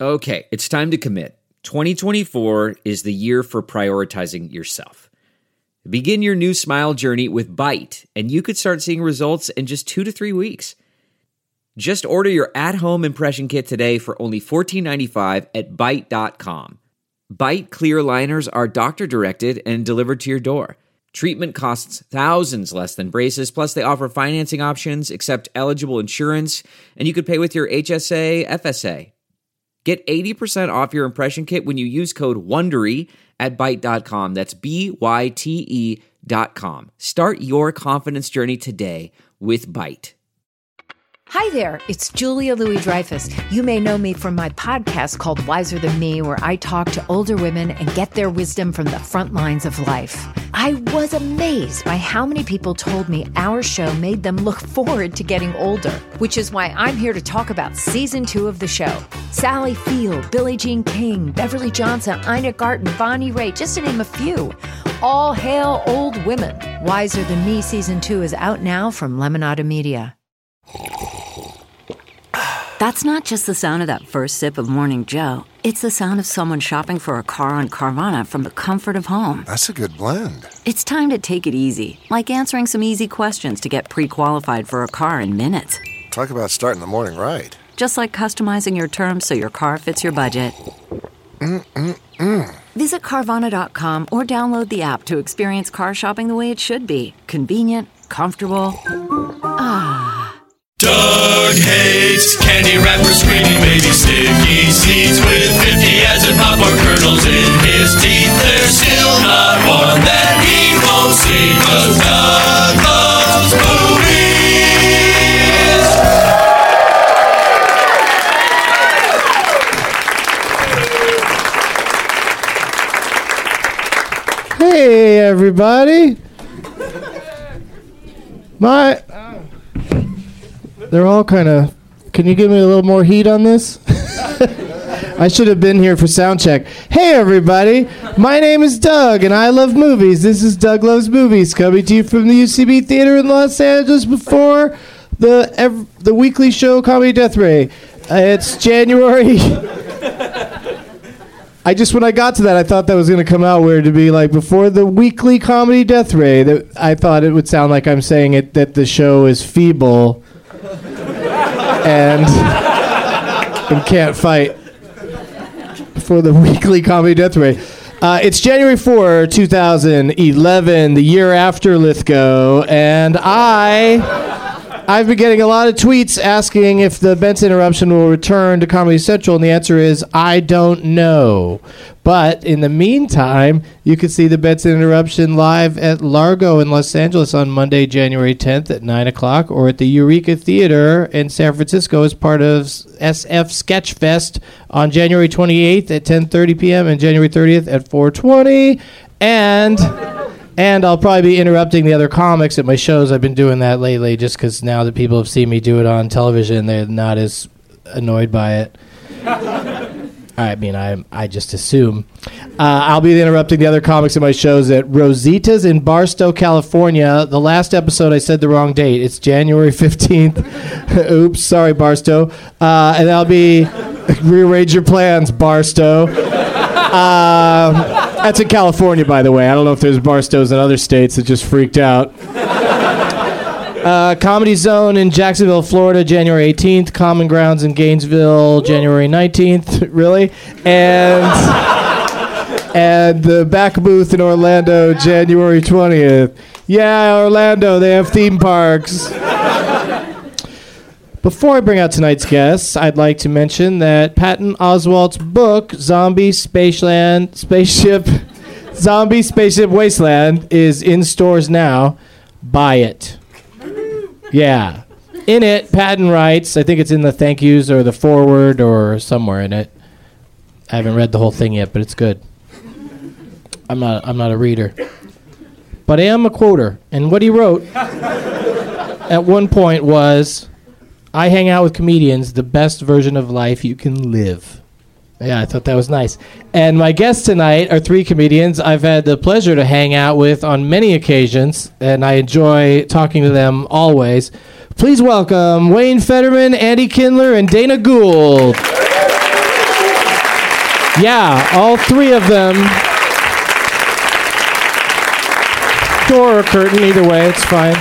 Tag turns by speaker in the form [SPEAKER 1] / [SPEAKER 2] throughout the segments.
[SPEAKER 1] Okay, it's time to commit. 2024 is the year for prioritizing yourself. Begin your new smile journey with Byte, and you could start seeing results in just 2 to 3 weeks. Just order your at-home impression kit today for only $14.95 at Byte.com. Byte clear liners are doctor-directed and delivered to your door. Treatment costs thousands less than braces, plus they offer financing options, accept eligible insurance, and you could pay with your HSA, FSA. Get 80% off your impression kit when you use code WONDERY at Byte.com. That's BYTE.com. Start your confidence journey today with Byte.
[SPEAKER 2] Hi there, it's Julia Louis-Dreyfus. You may know me from my podcast called Wiser Than Me, where I talk to older women and get their wisdom from the front lines of life. I was amazed by how many people told me our show made them look forward to getting older, which is why I'm here to talk about season 2 of the show. Sally Field, Billie Jean King, Beverly Johnson, Ina Garten, Bonnie Raitt, just to name a few. All hail old women. Wiser Than Me season 2 is out now from Lemonada Media.
[SPEAKER 3] That's not just the sound of that first sip of Morning Joe. It's the sound of someone shopping for a car on Carvana from the comfort of home.
[SPEAKER 4] That's a good blend.
[SPEAKER 3] It's time to take it easy, like answering some easy questions to get pre-qualified for a car in minutes.
[SPEAKER 4] Talk about starting the morning right.
[SPEAKER 3] Just like customizing your terms so your car fits your budget. Visit Carvana.com or download the app to experience car shopping the way it should be. Convenient, comfortable.
[SPEAKER 5] Doug hates candy wrappers, screaming baby sticky seeds with 50 as in popcorn kernels in his teeth. There's still not one that he won't see, 'cause Doug loves movies.
[SPEAKER 6] Hey, everybody. They're all kind of... Can you give me a little more heat on this? I should have been here for sound check. Hey, everybody. My name is Doug, and I love movies. This is Doug Loves Movies, coming to you from the UCB Theater in Los Angeles before the weekly show Comedy Death Ray. It's January... when I got to that, I thought that was going to come out weird to be like before the weekly Comedy Death Ray. That I thought it would sound like I'm saying it that the show is feeble and can't fight before the weekly Comedy Death Ray. It's January 4, 2011, the year after Lithgow, and I've been getting a lot of tweets asking if the Bent's Interruption will return to Comedy Central, and the answer is, I don't know. But in the meantime, you can see the Bent's Interruption live at Largo in Los Angeles on Monday, January 10th at 9 o'clock, or at the Eureka Theater in San Francisco as part of SF Sketchfest on January 28th at 10:30 p.m. and January 30th at 4:20. And I'll probably be interrupting the other comics at my shows. I've been doing that lately just because now that people have seen me do it on television, they're not as annoyed by it. I mean, I just assume. I'll be interrupting the other comics at my shows at Rosita's in Barstow, California. The last episode, I said the wrong date. It's January 15th. Oops, sorry, Barstow. And I'll be... Rearrange your plans, Barstow. That's in California, by the way. I don't know if there's Barstows in other states that just freaked out. Comedy Zone in Jacksonville, Florida, January 18th. Common Grounds in Gainesville, January 19th. Really? And the Back Booth in Orlando, January 20th. Yeah, Orlando, they have theme parks. Before I bring out tonight's guests, I'd like to mention that Patton Oswalt's book, Zombie Spaceship Wasteland, is in stores now. Buy it. Yeah. In it, Patton writes, I think it's in the thank yous or the foreword or somewhere in it. I haven't read the whole thing yet, but it's good. I'm not a reader. But I am a quoter. And what he wrote at one point was... I hang out with comedians, the best version of life you can live. Yeah, I thought that was nice. And my guests tonight are 3 comedians I've had the pleasure to hang out with on many occasions, and I enjoy talking to them always. Please welcome Wayne Fetterman, Andy Kindler, and Dana Gould. Yeah, all three of them. Door or curtain, either way, it's fine.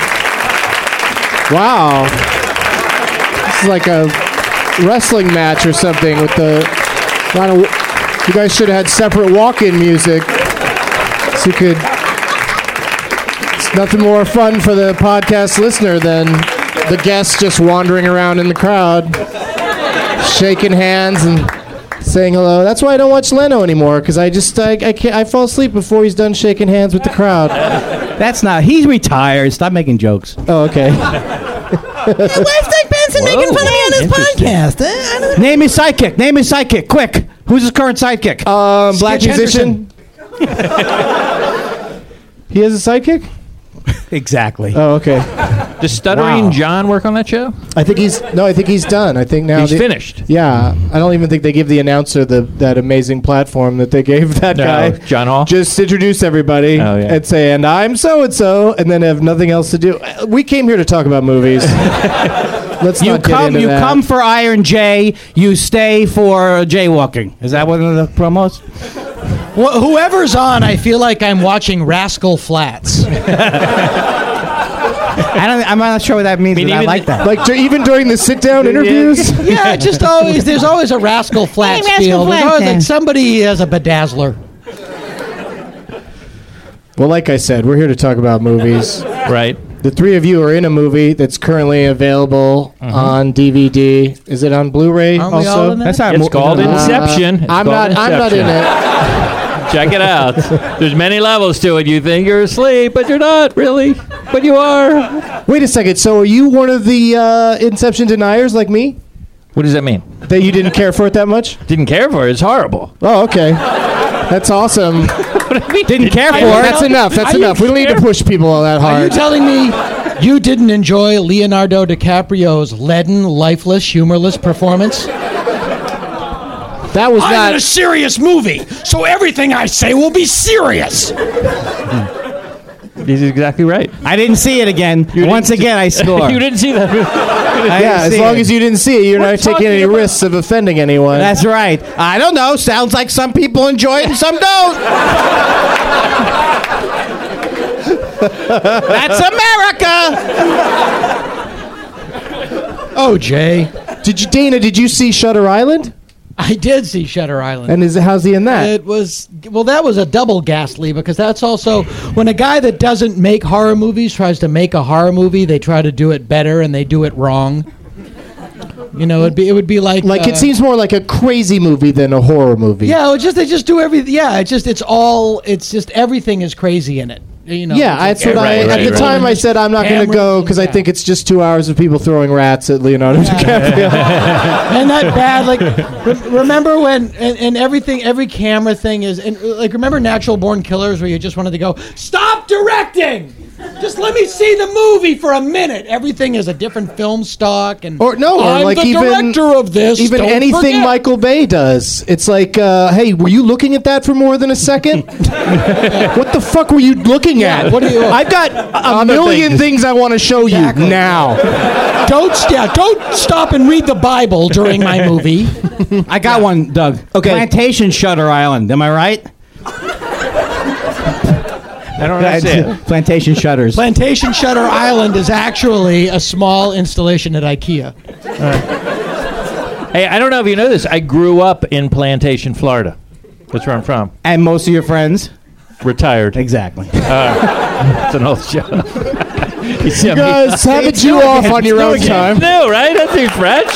[SPEAKER 6] Wow. This is like a wrestling match or something with the... You guys should have had separate walk-in music. So you could... It's nothing more fun for the podcast listener than the guests just wandering around in the crowd, shaking hands and saying hello. That's why I don't watch Leno anymore, because I can't. I fall asleep before he's done shaking hands with the crowd.
[SPEAKER 7] That's not. He's retired. Stop making jokes.
[SPEAKER 6] Oh, okay.
[SPEAKER 8] Lifestyle Benson making fun of me on his podcast.
[SPEAKER 7] Name his sidekick. Name his sidekick. Quick. Who's his current sidekick?
[SPEAKER 6] Black musician. He has a sidekick?
[SPEAKER 7] Exactly.
[SPEAKER 6] Oh, okay.
[SPEAKER 9] Does Stuttering John work on that show?
[SPEAKER 6] I think he's done. I think now
[SPEAKER 9] he's finished.
[SPEAKER 6] Yeah, I don't even think they give the announcer that amazing platform that they gave that guy.
[SPEAKER 9] John Hall.
[SPEAKER 6] Just introduce everybody and say, "And I'm so and so," and then have nothing else to do. We came here to talk about movies. Let's not get into that.
[SPEAKER 7] You come for Iron J. You stay for jaywalking. Is that one of the promos?
[SPEAKER 8] Well, whoever's on, I feel like I'm watching Rascal Flatts.
[SPEAKER 7] I'm not sure what that means. I like that.
[SPEAKER 6] Like even during the sit-down interviews.
[SPEAKER 8] Yeah, just always. There's always a Rascal Flatts feel. There's always like somebody has a bedazzler.
[SPEAKER 6] Well, like I said, we're here to talk about movies.
[SPEAKER 9] Right.
[SPEAKER 6] The three of you are in a movie that's currently available on DVD. Is it on Blu-ray also?
[SPEAKER 9] That's not. It's called Inception.
[SPEAKER 6] I'm not in it.
[SPEAKER 9] Check it out. There's many levels to it. You think you're asleep, but you're not really. But you are.
[SPEAKER 6] Wait a second. So are you one of the Inception deniers like me?
[SPEAKER 9] What does that mean?
[SPEAKER 6] That you didn't care for it that much?
[SPEAKER 9] Didn't care for it. It's horrible.
[SPEAKER 6] Oh, okay. That's awesome.
[SPEAKER 9] What do you mean?
[SPEAKER 7] Didn't care for it.
[SPEAKER 6] That's enough. That's enough. We don't need to push people all that hard.
[SPEAKER 8] Are you telling me you didn't enjoy Leonardo DiCaprio's leaden, lifeless, humorless performance?
[SPEAKER 6] That was
[SPEAKER 8] I'm
[SPEAKER 6] not
[SPEAKER 8] in a serious movie, so everything I say will be serious.
[SPEAKER 9] He's exactly right.
[SPEAKER 7] I didn't see it again. Once again, I score.
[SPEAKER 9] You didn't see that.
[SPEAKER 6] Yeah, as long as you didn't see it, you're not taking any risks of offending anyone.
[SPEAKER 7] That's right. I don't know. Sounds like some people enjoy it and some don't. That's America.
[SPEAKER 8] Oh, Jay.
[SPEAKER 6] Dana, did you see Shutter Island?
[SPEAKER 8] I did see Shutter Island.
[SPEAKER 6] And how's he in that?
[SPEAKER 8] That was a double ghastly, because that's also when a guy that doesn't make horror movies tries to make a horror movie, they try to do it better and they do it wrong. You know, it would be like
[SPEAKER 6] it seems more like a crazy movie than a horror movie.
[SPEAKER 8] Yeah, they just do everything. Yeah, it's just everything is crazy in it. You know,
[SPEAKER 6] yeah, that's what at the time I said I'm not going to go because I think it's just 2 hours of people throwing rats at Leonardo DiCaprio.
[SPEAKER 8] And that bad, like, remember when, and everything, every camera thing is, and like, remember Natural Born Killers where you just wanted to go, stop directing! Just let me see the movie for a minute. Everything is a different film stock, and I'm
[SPEAKER 6] like
[SPEAKER 8] the director of this.
[SPEAKER 6] Even
[SPEAKER 8] don't
[SPEAKER 6] anything
[SPEAKER 8] forget.
[SPEAKER 6] Michael Bay does, it's like, hey, were you looking at that for more than a second? What the fuck were you looking at?
[SPEAKER 8] What are you?
[SPEAKER 6] I've got a million things I want to show you now.
[SPEAKER 8] Don't stop and read the Bible during my movie.
[SPEAKER 7] I got one, Doug.
[SPEAKER 6] Okay.
[SPEAKER 7] Plantation Shutter Island. Am I right?
[SPEAKER 9] I don't understand.
[SPEAKER 7] Plantation Shutters.
[SPEAKER 8] Plantation Shutter Island is actually a small installation at IKEA.
[SPEAKER 9] Hey, I don't know if you know this. I grew up in Plantation, Florida. That's where I'm from.
[SPEAKER 7] And most of your friends?
[SPEAKER 9] Retired.
[SPEAKER 7] Exactly.
[SPEAKER 9] It's an old show.
[SPEAKER 6] You guys have a Jew off on your own time.
[SPEAKER 9] No, right? That seems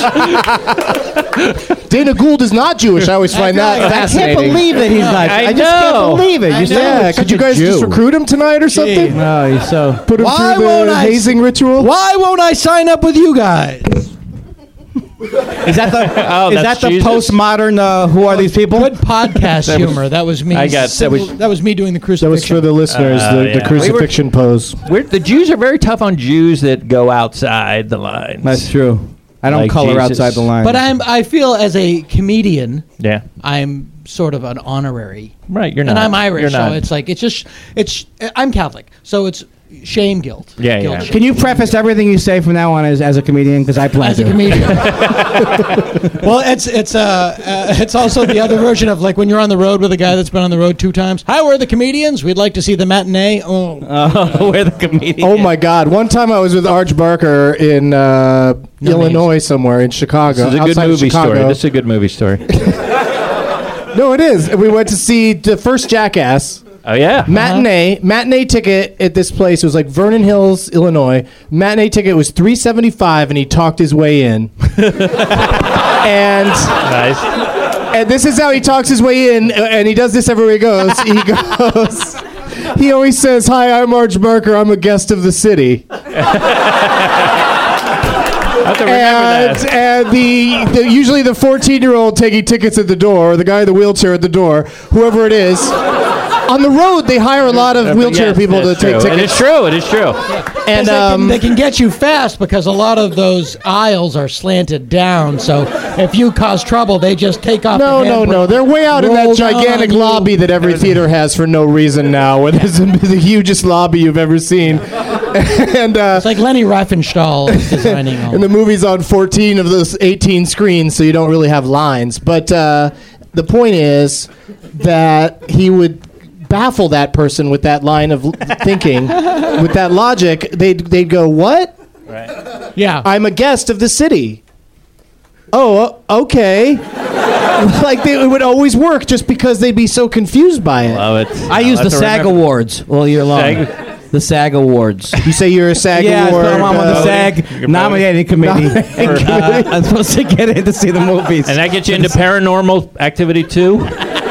[SPEAKER 9] fresh.
[SPEAKER 6] Dana Gould is not Jewish. I always find that fascinating.
[SPEAKER 7] I can't believe that he's not. I just can't believe it.
[SPEAKER 6] Yeah, could you guys just recruit him tonight or something?
[SPEAKER 7] No, he's so.
[SPEAKER 6] Put him through the hazing ritual?
[SPEAKER 8] Why won't I sign up with you guys?
[SPEAKER 7] Is that the postmodern? Who are these people?
[SPEAKER 8] Good podcast humor. That was me. That was me doing the crucifixion.
[SPEAKER 6] That was for the listeners. The crucifixion pose.
[SPEAKER 9] The Jews are very tough on Jews that go outside the lines.
[SPEAKER 7] That's true. I don't color outside the lines.
[SPEAKER 8] But I feel as a comedian.
[SPEAKER 9] Yeah.
[SPEAKER 8] I'm sort of an honorary.
[SPEAKER 9] Right. You're not.
[SPEAKER 8] And I'm Irish,
[SPEAKER 9] You're not.
[SPEAKER 8] so it's like it's I'm Catholic, so it's. shame guilt.
[SPEAKER 9] Yeah,
[SPEAKER 8] Guilt,
[SPEAKER 9] yeah.
[SPEAKER 8] shame.
[SPEAKER 7] Can you preface everything you say from now on as a comedian? Because I plan
[SPEAKER 8] As a
[SPEAKER 7] to.
[SPEAKER 8] comedian. Well, it's also the other version of like when you're on the road with a guy that's been on the road 2 times. Hi, we're the comedians. We'd like to see the matinee. Oh,
[SPEAKER 7] We're the comedian.
[SPEAKER 6] Oh my God! One time I was with Arch Barker in Illinois somewhere in Chicago.
[SPEAKER 9] This is a good
[SPEAKER 6] outside of
[SPEAKER 9] movie
[SPEAKER 6] Chicago.
[SPEAKER 9] story. This is a good movie story.
[SPEAKER 6] No, it is. We went to see the first Jackass.
[SPEAKER 9] Oh, yeah.
[SPEAKER 6] Matinee ticket at this place was like Vernon Hills, Illinois. Matinee ticket was $3.75, and he talked his way in. and
[SPEAKER 9] Nice.
[SPEAKER 6] and this is how he talks his way in, and he does this everywhere he goes. He always says, "Hi, I'm Arch Barker. I'm a guest of the city."
[SPEAKER 9] I have to remember that.
[SPEAKER 6] And the usually the 14-year-old taking tickets at the door, or the guy in the wheelchair at the door, whoever it is. On the road, they hire a lot of wheelchair
[SPEAKER 9] Yes,
[SPEAKER 6] people to
[SPEAKER 9] that's
[SPEAKER 6] take
[SPEAKER 9] true.
[SPEAKER 6] tickets.
[SPEAKER 9] It is true. It is true.
[SPEAKER 6] And
[SPEAKER 8] they can get you fast because a lot of those aisles are slanted down. So if you cause trouble, they just take off.
[SPEAKER 6] No. They're way out in
[SPEAKER 8] roll
[SPEAKER 6] that
[SPEAKER 8] down
[SPEAKER 6] gigantic
[SPEAKER 8] on you.
[SPEAKER 6] lobby that every theater has for no reason now, where there's the hugest lobby you've ever seen. And
[SPEAKER 8] It's like Lenny Riefenstahl is designing all.
[SPEAKER 6] and the movie's on 14 of those 18 screens, so you don't really have lines. But the point is that he would baffle that person with that line of thinking, with that logic. They'd go, "What?
[SPEAKER 8] Yeah.
[SPEAKER 6] I'm a guest of the city." Oh, okay. Like it would always work, just because they'd be so confused by it.
[SPEAKER 9] Love it.
[SPEAKER 7] I use the
[SPEAKER 9] I'll have to
[SPEAKER 7] SAG
[SPEAKER 9] remember.
[SPEAKER 7] Awards all year long.
[SPEAKER 9] SAG?
[SPEAKER 7] The SAG Awards.
[SPEAKER 6] You say you're a SAG
[SPEAKER 7] Yeah,
[SPEAKER 6] award.
[SPEAKER 7] I'm on the SAG nominating committee.
[SPEAKER 6] Nominating
[SPEAKER 7] I'm supposed to get in to see the movies.
[SPEAKER 9] And that gets you into Paranormal Activity 2?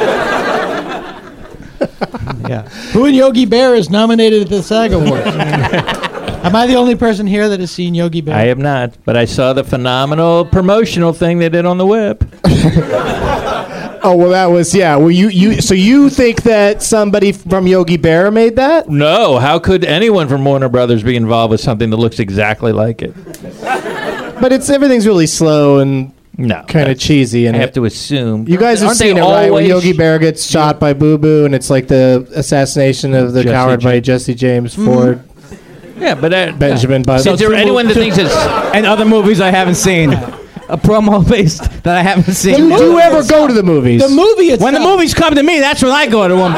[SPEAKER 7] Yeah.
[SPEAKER 8] Who in Yogi Bear is nominated at the SAG Awards? Am I the only person here that has seen Yogi Bear?
[SPEAKER 9] I have not, but I saw the phenomenal promotional thing they did on the web.
[SPEAKER 6] Oh well, that was Well, so you think that somebody from Yogi Bear made that?
[SPEAKER 9] No, how could anyone from Warner Brothers be involved with something that looks exactly like it?
[SPEAKER 6] But everything's really slow and
[SPEAKER 9] No.
[SPEAKER 6] kind of cheesy. And
[SPEAKER 9] I have to assume.
[SPEAKER 6] you guys have
[SPEAKER 9] Aren't they
[SPEAKER 6] seen it, right? When
[SPEAKER 9] always-
[SPEAKER 6] Yogi Bear gets shot by Boo Boo, and it's like the assassination of the
[SPEAKER 9] Jesse
[SPEAKER 6] coward by
[SPEAKER 9] James.
[SPEAKER 6] Jesse James Ford,
[SPEAKER 9] Yeah, but
[SPEAKER 6] Benjamin Button.
[SPEAKER 9] is there anyone that thinks it's...
[SPEAKER 7] And other movies I haven't seen. A promo based that I haven't seen.
[SPEAKER 6] Do you ever go to the movies?
[SPEAKER 8] The movie itself.
[SPEAKER 7] When the movies come to me, that's when I go to them.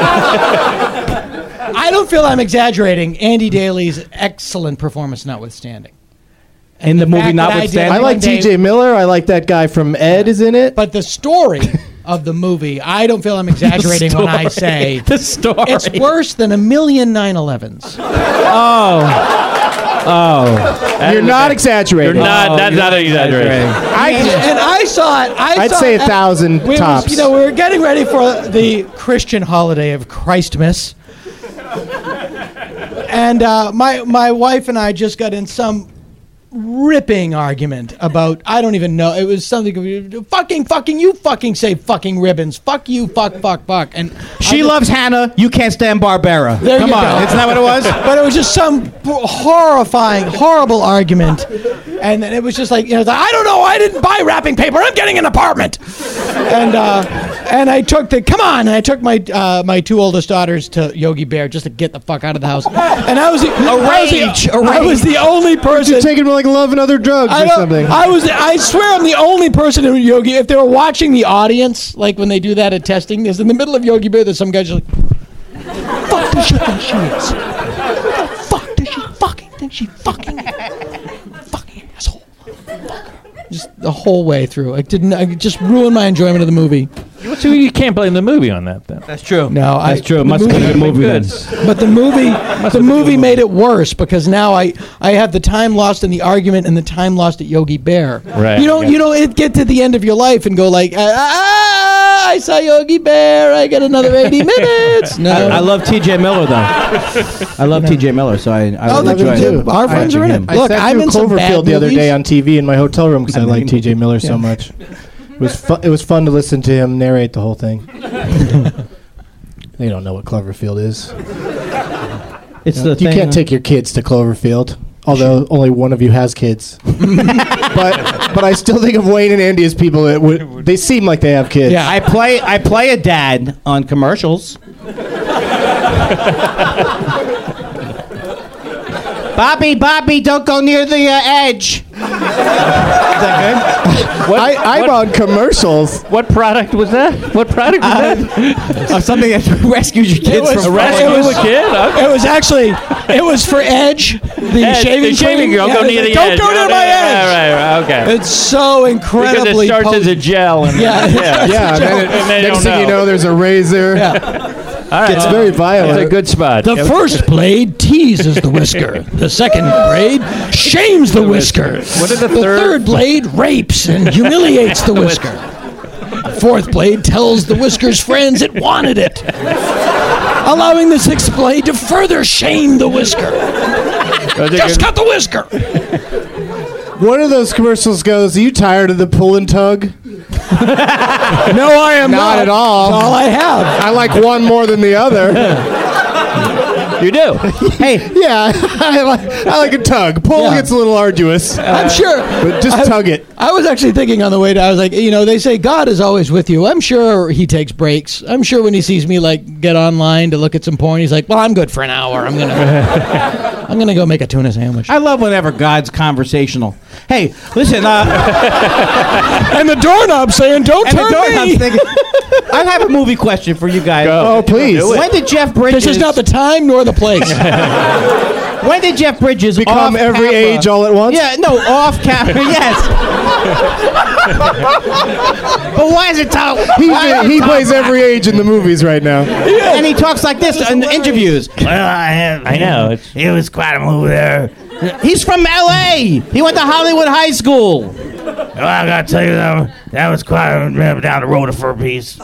[SPEAKER 8] I don't feel I'm exaggerating. Andy Daly's excellent performance notwithstanding.
[SPEAKER 7] In the movie,
[SPEAKER 8] fact that I
[SPEAKER 7] notwithstanding.
[SPEAKER 6] I like
[SPEAKER 8] one day-
[SPEAKER 6] T.J. Miller. I like that guy from Ed is in it.
[SPEAKER 8] But the story of the movie, I don't feel I'm exaggerating when I say
[SPEAKER 7] The story.
[SPEAKER 8] it's worse than a million 9/11s.
[SPEAKER 6] You're not exaggerating.
[SPEAKER 9] You're not, that's not an exaggeration.
[SPEAKER 8] And I saw it.
[SPEAKER 6] I'd say 1,000
[SPEAKER 8] we
[SPEAKER 6] tops.
[SPEAKER 8] we were getting ready for the Christian holiday of Christmas. And my wife and I just got in some ripping argument about, I don't even know, it was something, fucking, you fucking say fucking ribbons, fuck you, fuck. And
[SPEAKER 7] She loves Hannah. You can't stand Barbara.
[SPEAKER 8] There
[SPEAKER 7] Come
[SPEAKER 8] you
[SPEAKER 7] on.
[SPEAKER 8] go.
[SPEAKER 7] Isn't that what it was?
[SPEAKER 8] But it was just some horrifying, horrible argument. And then it was just like, I don't know, I didn't buy wrapping paper, I'm getting an apartment. And I took I took my my 2 oldest daughters to Yogi Bear just to get the fuck out of the house. And I was the only person.
[SPEAKER 6] You're taking like love and other drugs or something.
[SPEAKER 8] I swear I'm the only person in Yogi. If they were watching the audience, like when they do that at testing, there's in the middle of Yogi Bear, there's some guy just like, fuck does she think she is? Who the fuck does she fucking think she fucking asshole? Just the whole way through. I just ruined my enjoyment of the movie.
[SPEAKER 9] So you can't blame the movie on that, then.
[SPEAKER 7] That's true.
[SPEAKER 8] No,
[SPEAKER 7] That's true. It must have been a good movie then.
[SPEAKER 8] But the movie made it worse because now I have the time lost in the argument and the time lost at Yogi Bear.
[SPEAKER 9] Right.
[SPEAKER 8] You don't get to the end of your life and go like, I saw Yogi Bear. I got another 80 minutes. No,
[SPEAKER 7] I love T.J. Miller though. I love T.J. Miller, so I
[SPEAKER 8] love him
[SPEAKER 6] too.
[SPEAKER 8] Our friends are in it.
[SPEAKER 6] I
[SPEAKER 8] Look,
[SPEAKER 6] sat
[SPEAKER 8] I'm
[SPEAKER 6] through
[SPEAKER 8] in some bad
[SPEAKER 6] Cloverfield the other
[SPEAKER 8] movies.
[SPEAKER 6] day on TV in my hotel room because I like T.J. Miller so much. It was fun to listen to him narrate the whole thing. They don't know what Cloverfield is.
[SPEAKER 7] It's
[SPEAKER 6] You can't take your kids to Cloverfield, although only one of you has kids. but I still think of Wayne and Andy as people that they seem like they have kids.
[SPEAKER 7] Yeah, I play a dad on commercials. Bobby, don't go near the edge. Is that good?
[SPEAKER 6] I'm on commercials.
[SPEAKER 9] What product was that? What product was that?
[SPEAKER 7] Something that rescues your kids from
[SPEAKER 9] rescue a kid. Okay.
[SPEAKER 8] It was for Edge, the shaving
[SPEAKER 9] girl. Go near the edge.
[SPEAKER 8] Don't go near my edge.
[SPEAKER 9] Right. Okay.
[SPEAKER 8] It's so incredibly
[SPEAKER 9] because it starts
[SPEAKER 8] potent.
[SPEAKER 9] as a gel. And
[SPEAKER 6] Yeah. Next thing you know, there's a razor.
[SPEAKER 8] Yeah.
[SPEAKER 9] All right.
[SPEAKER 6] It's very violent.
[SPEAKER 9] It's a good spot.
[SPEAKER 8] The first blade teases the whisker. The second blade shames the whisker.
[SPEAKER 9] What is the
[SPEAKER 8] third blade rapes and humiliates the whisker. Fourth blade tells the whisker's friends it wanted it, allowing the sixth blade to further shame the whisker. Just cut the whisker.
[SPEAKER 6] One of those commercials goes, "Are you tired of the pull and tug?"
[SPEAKER 8] No, I am not
[SPEAKER 6] at all.
[SPEAKER 8] That's all I have.
[SPEAKER 6] I like one more than the other.
[SPEAKER 9] You do.
[SPEAKER 6] Hey, yeah, I like a tug. Pull gets a little arduous.
[SPEAKER 8] I'm sure.
[SPEAKER 6] But just tug it.
[SPEAKER 8] I was actually thinking on the way down, I was like, they say God is always with you. I'm sure he takes breaks. I'm sure when he sees me get online to look at some porn, he's like, well, I'm good for an hour. I'm gonna go make a tuna sandwich.
[SPEAKER 7] I love whenever God's conversational. Hey, listen.
[SPEAKER 8] And the doorknob saying, don't turn me.
[SPEAKER 7] I have a movie question for you guys.
[SPEAKER 6] Oh, please.
[SPEAKER 7] When did Jeff Bridges...
[SPEAKER 8] This is not the time nor the place.
[SPEAKER 7] When did Jeff Bridges
[SPEAKER 6] become
[SPEAKER 7] off
[SPEAKER 6] every
[SPEAKER 7] camera,
[SPEAKER 6] age all at once?
[SPEAKER 7] Yeah, no, off camera, yes. But why is it talk?
[SPEAKER 6] He plays every age in the movies right now.
[SPEAKER 7] And he talks like this in interviews.
[SPEAKER 9] Well, I know.
[SPEAKER 7] It was quite a move there. He's from L.A. He went to Hollywood High School.
[SPEAKER 10] Well, I gotta tell you, that was quite down the road for a piece.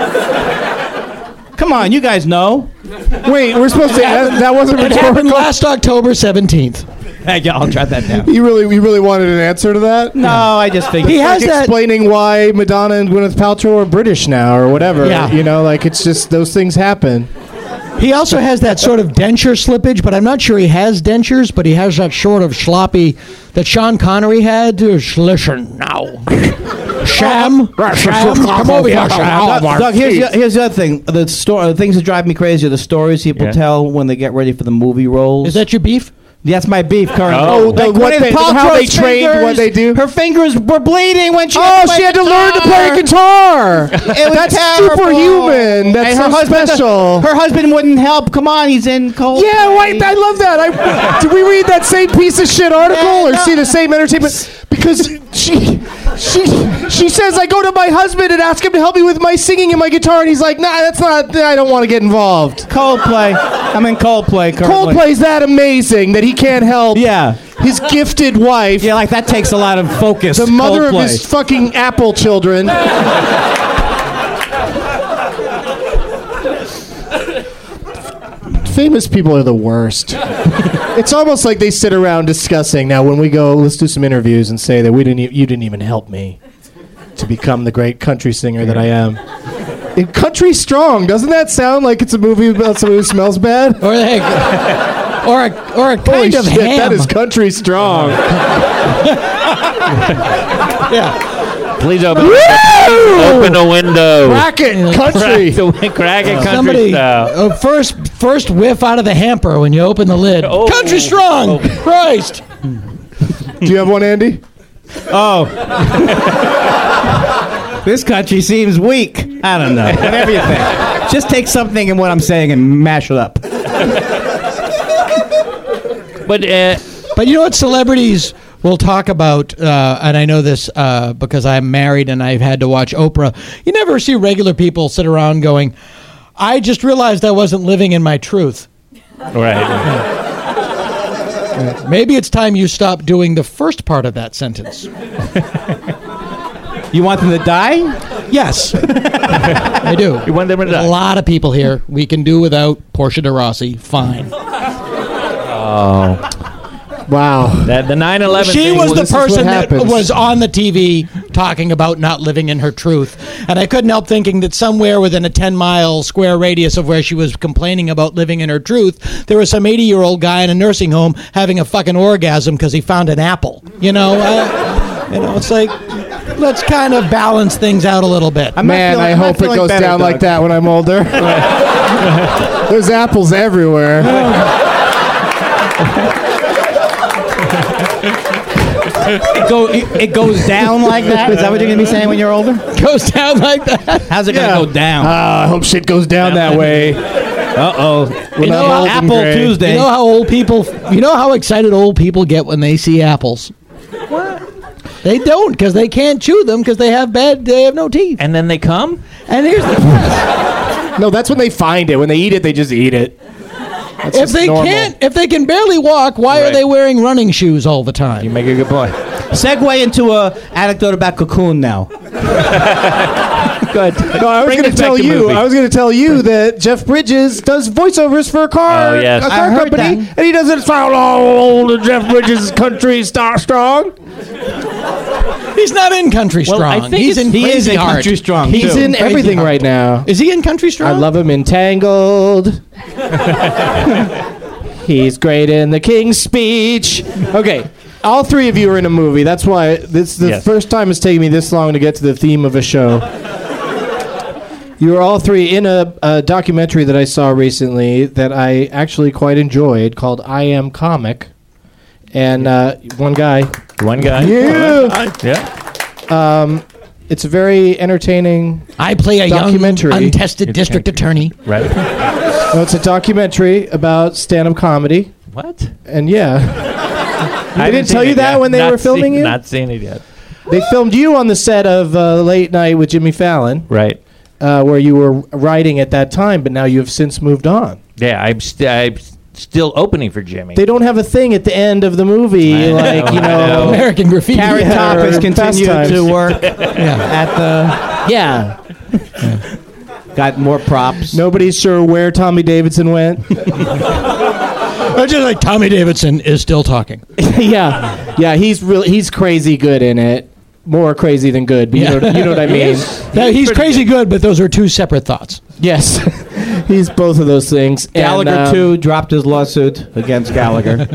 [SPEAKER 7] Come on, you guys know.
[SPEAKER 6] Wait, we're supposed to... That wasn't
[SPEAKER 8] It happened
[SPEAKER 6] rhetorical?
[SPEAKER 8] last October 17th.
[SPEAKER 7] Yeah, I'll try that down.
[SPEAKER 6] You really wanted an answer to that?
[SPEAKER 7] No, I just think...
[SPEAKER 8] He has
[SPEAKER 6] like
[SPEAKER 8] that...
[SPEAKER 6] explaining why Madonna and Gwyneth Paltrow are British now or whatever.
[SPEAKER 8] Yeah.
[SPEAKER 6] It's just those things happen.
[SPEAKER 8] He also has that sort of denture slippage, but I'm not sure he has dentures, but he has that sort of sloppy that Sean Connery had. Listen now. Sham, come over here, Sham.
[SPEAKER 7] Doug, here's the other thing. The things that drive me crazy are the stories people tell when they get ready for the movie roles.
[SPEAKER 8] Is that your beef?
[SPEAKER 7] That's my beef currently.
[SPEAKER 6] How they trained, what they do.
[SPEAKER 7] Her fingers were bleeding when she
[SPEAKER 6] she had to learn to play guitar.
[SPEAKER 7] That's
[SPEAKER 6] superhuman. That's so special.
[SPEAKER 7] Her husband wouldn't help. Come on, he's in cold.
[SPEAKER 6] Yeah, wait, I love that. Did we read that same piece of shit article or see the same entertainment? Because she says, I go to my husband and ask him to help me with my singing and my guitar, and he's like, nah, that's not, I don't want to get involved.
[SPEAKER 7] Coldplay. I'm in Coldplay currently.
[SPEAKER 6] Coldplay's that amazing that he can't help his gifted wife.
[SPEAKER 7] Yeah, like that takes a lot of focus.
[SPEAKER 6] The mother of his fucking Apple children. Famous people are the worst. It's almost like they sit around discussing. Now, when we go, let's do some interviews and say that you didn't even help me to become the great country singer that I am. Country Strong, doesn't that sound like it's a movie about someone who smells bad?
[SPEAKER 8] Or a kind of
[SPEAKER 6] shit,
[SPEAKER 8] ham.
[SPEAKER 6] that is Country Strong.
[SPEAKER 8] Yeah.
[SPEAKER 9] Please open a window.
[SPEAKER 6] Crack it, country.
[SPEAKER 9] Crack it, country
[SPEAKER 8] Somebody,
[SPEAKER 9] style.
[SPEAKER 8] first whiff out of the hamper when you open the lid.
[SPEAKER 9] Oh.
[SPEAKER 8] Country Strong. Christ.
[SPEAKER 6] Do you have one, Andy?
[SPEAKER 7] Oh. This country seems weak. I don't know. Whatever you think. Just take something in what I'm saying and mash it up.
[SPEAKER 9] But
[SPEAKER 8] you know what celebrities will talk about, and I know this because I'm married and I've had to watch Oprah. You never see regular people sit around going, I just realized I wasn't living in my truth.
[SPEAKER 9] Right.
[SPEAKER 8] Maybe it's time you stop doing the first part of that sentence.
[SPEAKER 7] You want them to die?
[SPEAKER 8] Yes. I do.
[SPEAKER 9] You want them to die?
[SPEAKER 8] A lot of people here. We can do without Portia de Rossi. Fine.
[SPEAKER 9] Oh.
[SPEAKER 6] Wow.
[SPEAKER 9] The 9/11
[SPEAKER 8] She
[SPEAKER 9] thing
[SPEAKER 8] was the
[SPEAKER 6] this is what
[SPEAKER 8] person that
[SPEAKER 6] happens.
[SPEAKER 8] was on the TV talking about not living in her truth. And I couldn't help thinking that somewhere within a 10-mile square radius of where she was complaining about living in her truth, there was some 80-year-old guy in a nursing home having a fucking orgasm because he found an apple. It's like, let's kind of balance things out a little bit.
[SPEAKER 6] Man, I hope it goes down like that when I'm older. There's apples everywhere.
[SPEAKER 7] It goes down like that? Is that what you're going to be saying when you're older?
[SPEAKER 8] Goes down like that.
[SPEAKER 7] How's it going to go down?
[SPEAKER 6] I hope shit goes down that way.
[SPEAKER 7] Uh-oh.
[SPEAKER 8] You know how
[SPEAKER 7] Apple Tuesday.
[SPEAKER 8] You know how old people, you know how excited old people get when they see apples? What? They don't, because they can't chew them because they have no teeth.
[SPEAKER 9] And then they come?
[SPEAKER 8] And here's the twist.
[SPEAKER 6] No, that's when they find it. When they eat it, they just eat it. That's
[SPEAKER 8] If they
[SPEAKER 6] normal.
[SPEAKER 8] if they can barely walk, why are
[SPEAKER 9] Right.
[SPEAKER 8] they wearing running shoes all the time?
[SPEAKER 9] You make a good point.
[SPEAKER 7] Segue into a anecdote about Cocoon now.
[SPEAKER 9] Good.
[SPEAKER 6] No, I was
[SPEAKER 9] Bring
[SPEAKER 6] going
[SPEAKER 9] us
[SPEAKER 6] to
[SPEAKER 9] back
[SPEAKER 6] tell
[SPEAKER 9] to
[SPEAKER 6] you.
[SPEAKER 9] movie.
[SPEAKER 6] I was going to tell you that Jeff Bridges does voiceovers for a car,
[SPEAKER 9] Oh, yes.
[SPEAKER 6] a
[SPEAKER 7] I
[SPEAKER 6] car
[SPEAKER 7] heard
[SPEAKER 6] company,
[SPEAKER 7] that.
[SPEAKER 6] and he doesn't sound all old. And Jeff Bridges' country star strong.
[SPEAKER 8] He's not in Country
[SPEAKER 9] Well,
[SPEAKER 8] Strong.
[SPEAKER 9] I think
[SPEAKER 8] He's in
[SPEAKER 7] He is
[SPEAKER 8] Crazy
[SPEAKER 7] in
[SPEAKER 8] Heart.
[SPEAKER 7] Country Strong,
[SPEAKER 6] He's
[SPEAKER 7] too.
[SPEAKER 6] in
[SPEAKER 8] Crazy
[SPEAKER 6] everything
[SPEAKER 8] Heart.
[SPEAKER 6] right now.
[SPEAKER 8] Is he in Country Strong?
[SPEAKER 6] I love him in Tangled. He's great in The King's Speech. Okay, all three of you are in a movie. That's why this is the
[SPEAKER 9] Yes.
[SPEAKER 6] first time it's taken me this long to get to the theme of a show. You are all three in a documentary that I saw recently that I actually quite enjoyed called I Am Comic. And one guy.
[SPEAKER 9] One guy.
[SPEAKER 6] Yeah.
[SPEAKER 9] Yeah.
[SPEAKER 6] It's a very entertaining
[SPEAKER 8] I play a young,
[SPEAKER 6] documentary.
[SPEAKER 8] untested district attorney.
[SPEAKER 9] Right.
[SPEAKER 6] No, it's a documentary about stand-up comedy.
[SPEAKER 9] What?
[SPEAKER 6] And yeah.
[SPEAKER 9] I
[SPEAKER 6] didn't tell
[SPEAKER 9] seen
[SPEAKER 6] you
[SPEAKER 9] it
[SPEAKER 6] that
[SPEAKER 9] yet.
[SPEAKER 6] when they
[SPEAKER 9] Not
[SPEAKER 6] were filming
[SPEAKER 9] seen-
[SPEAKER 6] you?
[SPEAKER 9] Not seen it yet.
[SPEAKER 6] They filmed you on the set of Late Night with Jimmy Fallon,
[SPEAKER 9] Right.
[SPEAKER 6] where you were writing at that time, but now you have since moved on.
[SPEAKER 9] Yeah, I'm still opening for Jimmy.
[SPEAKER 6] They don't have a thing at the end of the movie, like, you
[SPEAKER 9] I
[SPEAKER 6] know.
[SPEAKER 9] know.
[SPEAKER 8] American Graffiti.
[SPEAKER 7] Carrot Top has
[SPEAKER 6] or
[SPEAKER 7] continued
[SPEAKER 6] Fast
[SPEAKER 7] to
[SPEAKER 6] Times.
[SPEAKER 7] work at the...
[SPEAKER 6] Yeah.
[SPEAKER 7] Got more props.
[SPEAKER 6] Nobody's sure where Tommy Davidson went.
[SPEAKER 8] I just like Tommy Davidson is still talking.
[SPEAKER 6] Yeah. Yeah, he's crazy good in it. More crazy than good, but you know what I mean.
[SPEAKER 8] Now, he's crazy good, but those are two separate thoughts.
[SPEAKER 6] Yes. He's both of those things.
[SPEAKER 7] Gallagher,
[SPEAKER 6] And,
[SPEAKER 7] too, dropped his lawsuit against Gallagher.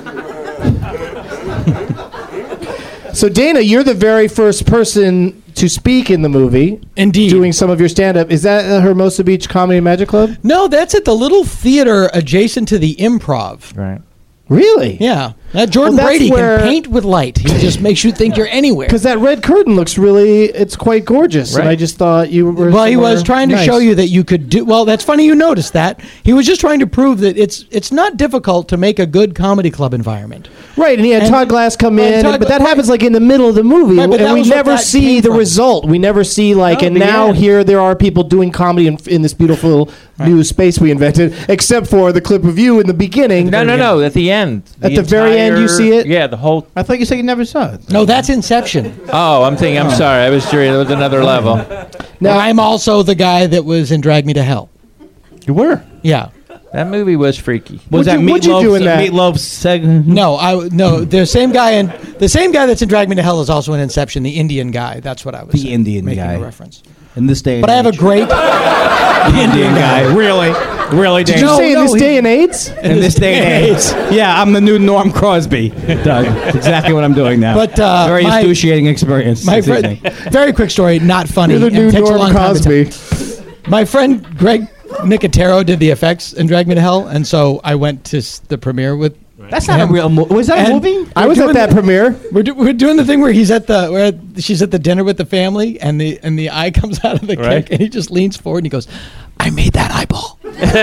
[SPEAKER 6] So, Dana, you're the very first person to speak in the movie.
[SPEAKER 8] Indeed.
[SPEAKER 6] Doing some of your stand-up. Is that Hermosa Beach Comedy and Magic Club?
[SPEAKER 8] No, that's at the little theater adjacent to the Improv.
[SPEAKER 9] Right.
[SPEAKER 6] Really?
[SPEAKER 8] Yeah. That Jordan
[SPEAKER 6] Well, that's
[SPEAKER 8] Brady
[SPEAKER 6] where-
[SPEAKER 8] can paint with light. He just makes you think you're anywhere.
[SPEAKER 6] Because that red curtain looks it's quite gorgeous. And
[SPEAKER 9] Right.
[SPEAKER 6] I just thought you were
[SPEAKER 8] Well, he was
[SPEAKER 6] somewhere
[SPEAKER 8] trying to
[SPEAKER 6] nice.
[SPEAKER 8] show you that you could do. Well, that's funny you noticed that. He was just trying to prove that it's not difficult to make a good comedy club environment.
[SPEAKER 6] Right, and he had
[SPEAKER 8] And-
[SPEAKER 6] Todd Glass come
[SPEAKER 8] Right,
[SPEAKER 6] in,
[SPEAKER 8] Todd
[SPEAKER 6] but that
[SPEAKER 8] Gla-
[SPEAKER 6] happens like in the middle of the movie,
[SPEAKER 8] Right, but that
[SPEAKER 6] and we
[SPEAKER 8] was what
[SPEAKER 6] never
[SPEAKER 8] that
[SPEAKER 6] see
[SPEAKER 8] came
[SPEAKER 6] the
[SPEAKER 8] from.
[SPEAKER 6] result. We never see like,
[SPEAKER 9] No,
[SPEAKER 6] and
[SPEAKER 9] the
[SPEAKER 6] now
[SPEAKER 9] end.
[SPEAKER 6] here there are people doing comedy in this beautiful new space we invented, except for the clip of you in the beginning.
[SPEAKER 9] No. At the end.
[SPEAKER 6] At the very end, you see it?
[SPEAKER 9] Yeah, the whole.
[SPEAKER 7] I thought you said you never saw it.
[SPEAKER 8] No, that's Inception.
[SPEAKER 9] Oh, I'm thinking. I'm sorry. I was sure there was another level.
[SPEAKER 8] Now I'm also the guy that was in Drag Me to Hell.
[SPEAKER 7] You were?
[SPEAKER 8] Yeah.
[SPEAKER 9] That movie was freaky.
[SPEAKER 7] Was that
[SPEAKER 6] what'd you do in that?
[SPEAKER 7] Meatloaf segment?
[SPEAKER 8] No, the same guy that's in Drag Me to Hell is also in Inception, the Indian guy. That's what I was
[SPEAKER 7] The
[SPEAKER 8] saying,
[SPEAKER 7] Indian
[SPEAKER 8] making
[SPEAKER 7] guy.
[SPEAKER 8] a reference.
[SPEAKER 7] In this day and
[SPEAKER 8] But I have a
[SPEAKER 7] age.
[SPEAKER 8] great
[SPEAKER 7] Indian guy. Really? Really,
[SPEAKER 6] Did you
[SPEAKER 7] Dan?
[SPEAKER 6] say in this
[SPEAKER 8] he-
[SPEAKER 6] day and age?
[SPEAKER 7] In this day and age. Yeah, I'm the new Norm Crosby, Doug. That's exactly what I'm doing now.
[SPEAKER 8] But,
[SPEAKER 7] Very
[SPEAKER 8] my-
[SPEAKER 7] excruciating experience.
[SPEAKER 8] My
[SPEAKER 7] this
[SPEAKER 8] friend,
[SPEAKER 7] evening.
[SPEAKER 8] very quick story, not funny.
[SPEAKER 6] You're the
[SPEAKER 8] and
[SPEAKER 6] new
[SPEAKER 8] takes a
[SPEAKER 6] Norm
[SPEAKER 8] long time to
[SPEAKER 6] Cosby.
[SPEAKER 8] tell. My friend Greg Nicotero did the effects in Drag Me to Hell, and so I went to the premiere with.
[SPEAKER 7] That's not a
[SPEAKER 8] him.
[SPEAKER 7] real movie. Was that a
[SPEAKER 8] And
[SPEAKER 7] movie?
[SPEAKER 6] I was at that premiere.
[SPEAKER 8] We're doing the thing where she's at the dinner with the family, and the eye comes out of the
[SPEAKER 9] Right.
[SPEAKER 8] cake, and he just leans forward and he goes, "I made that eyeball."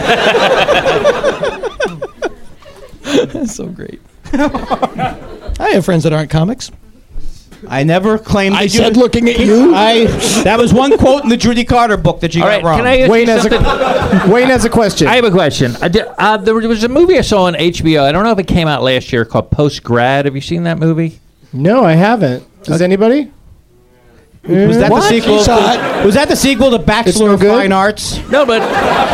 [SPEAKER 8] That's so great. I have friends that aren't comics.
[SPEAKER 7] I never claimed.
[SPEAKER 8] I
[SPEAKER 7] that
[SPEAKER 8] said,
[SPEAKER 7] you-
[SPEAKER 8] looking at you.
[SPEAKER 7] That was one quote in the Judy Carter book that you
[SPEAKER 9] All
[SPEAKER 7] got
[SPEAKER 9] right.
[SPEAKER 7] wrong.
[SPEAKER 9] Can I ask
[SPEAKER 6] Wayne
[SPEAKER 9] you
[SPEAKER 6] has
[SPEAKER 9] something?
[SPEAKER 6] Wayne has a question.
[SPEAKER 9] I have a question. There was a movie I saw on HBO. I don't know if it came out last year called Post Grad. Have you seen that movie?
[SPEAKER 6] No, I haven't. Does anybody?
[SPEAKER 7] Was that
[SPEAKER 8] What?
[SPEAKER 7] the sequel?
[SPEAKER 8] You saw
[SPEAKER 7] Was that the sequel to
[SPEAKER 6] It's
[SPEAKER 7] Bachelor
[SPEAKER 6] no
[SPEAKER 7] of
[SPEAKER 6] good?
[SPEAKER 7] Fine Arts?
[SPEAKER 9] No, but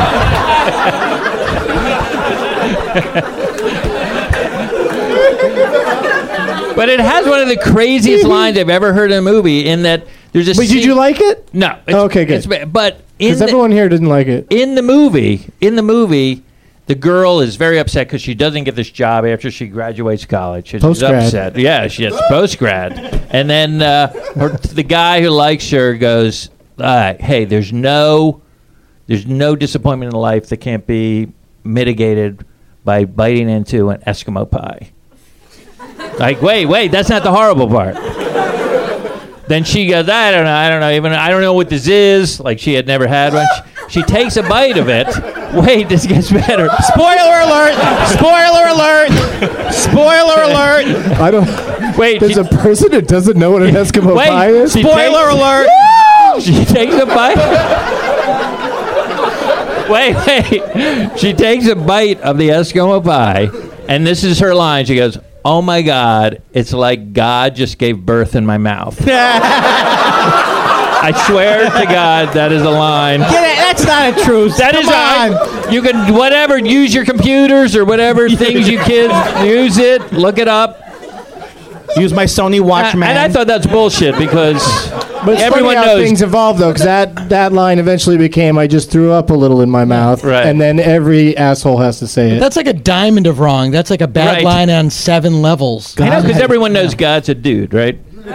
[SPEAKER 9] but it has one of the craziest lines I've ever heard in a movie. In that there's a.
[SPEAKER 6] But did you like it?
[SPEAKER 9] No.
[SPEAKER 6] Okay, good.
[SPEAKER 9] But
[SPEAKER 6] Because everyone here didn't like it.
[SPEAKER 9] in the movie, the girl is very upset because she doesn't get this job after she graduates college. She's
[SPEAKER 6] Post-grad.
[SPEAKER 9] upset. Yeah, she's post grad, and then the guy who likes her goes, "Hey, there's no disappointment in life that can't be mitigated by biting into an Eskimo pie." Like, wait, that's not the horrible part. Then she goes, I don't know what this is. Like, she had never had one. She takes a bite of it. Wait, this gets better.
[SPEAKER 7] Spoiler alert! Spoiler alert! Spoiler alert!
[SPEAKER 6] I don't.
[SPEAKER 9] Wait,
[SPEAKER 6] There's a person who doesn't know what an Eskimo pie is.
[SPEAKER 7] Spoiler alert!
[SPEAKER 9] She takes a bite. Wait. She takes a bite of the Eskimo pie, and this is her line. She goes, "Oh my God, it's like God just gave birth in my mouth." I swear to God, that is a line.
[SPEAKER 7] That's not a truth.
[SPEAKER 9] That is you can use your computers or whatever things you kids use it. Look it up.
[SPEAKER 7] Use my Sony Watchman.
[SPEAKER 9] And I thought that's bullshit because
[SPEAKER 6] But
[SPEAKER 9] everyone
[SPEAKER 6] funny how
[SPEAKER 9] knows
[SPEAKER 6] things evolve though, because that line eventually became I just threw up a little in my mouth,
[SPEAKER 9] right.
[SPEAKER 6] And then every asshole has to say it.
[SPEAKER 8] That's like a diamond of wrong. That's like a bad
[SPEAKER 9] Right.
[SPEAKER 8] line on 7 levels.
[SPEAKER 9] I know because everyone knows God's a dude, right?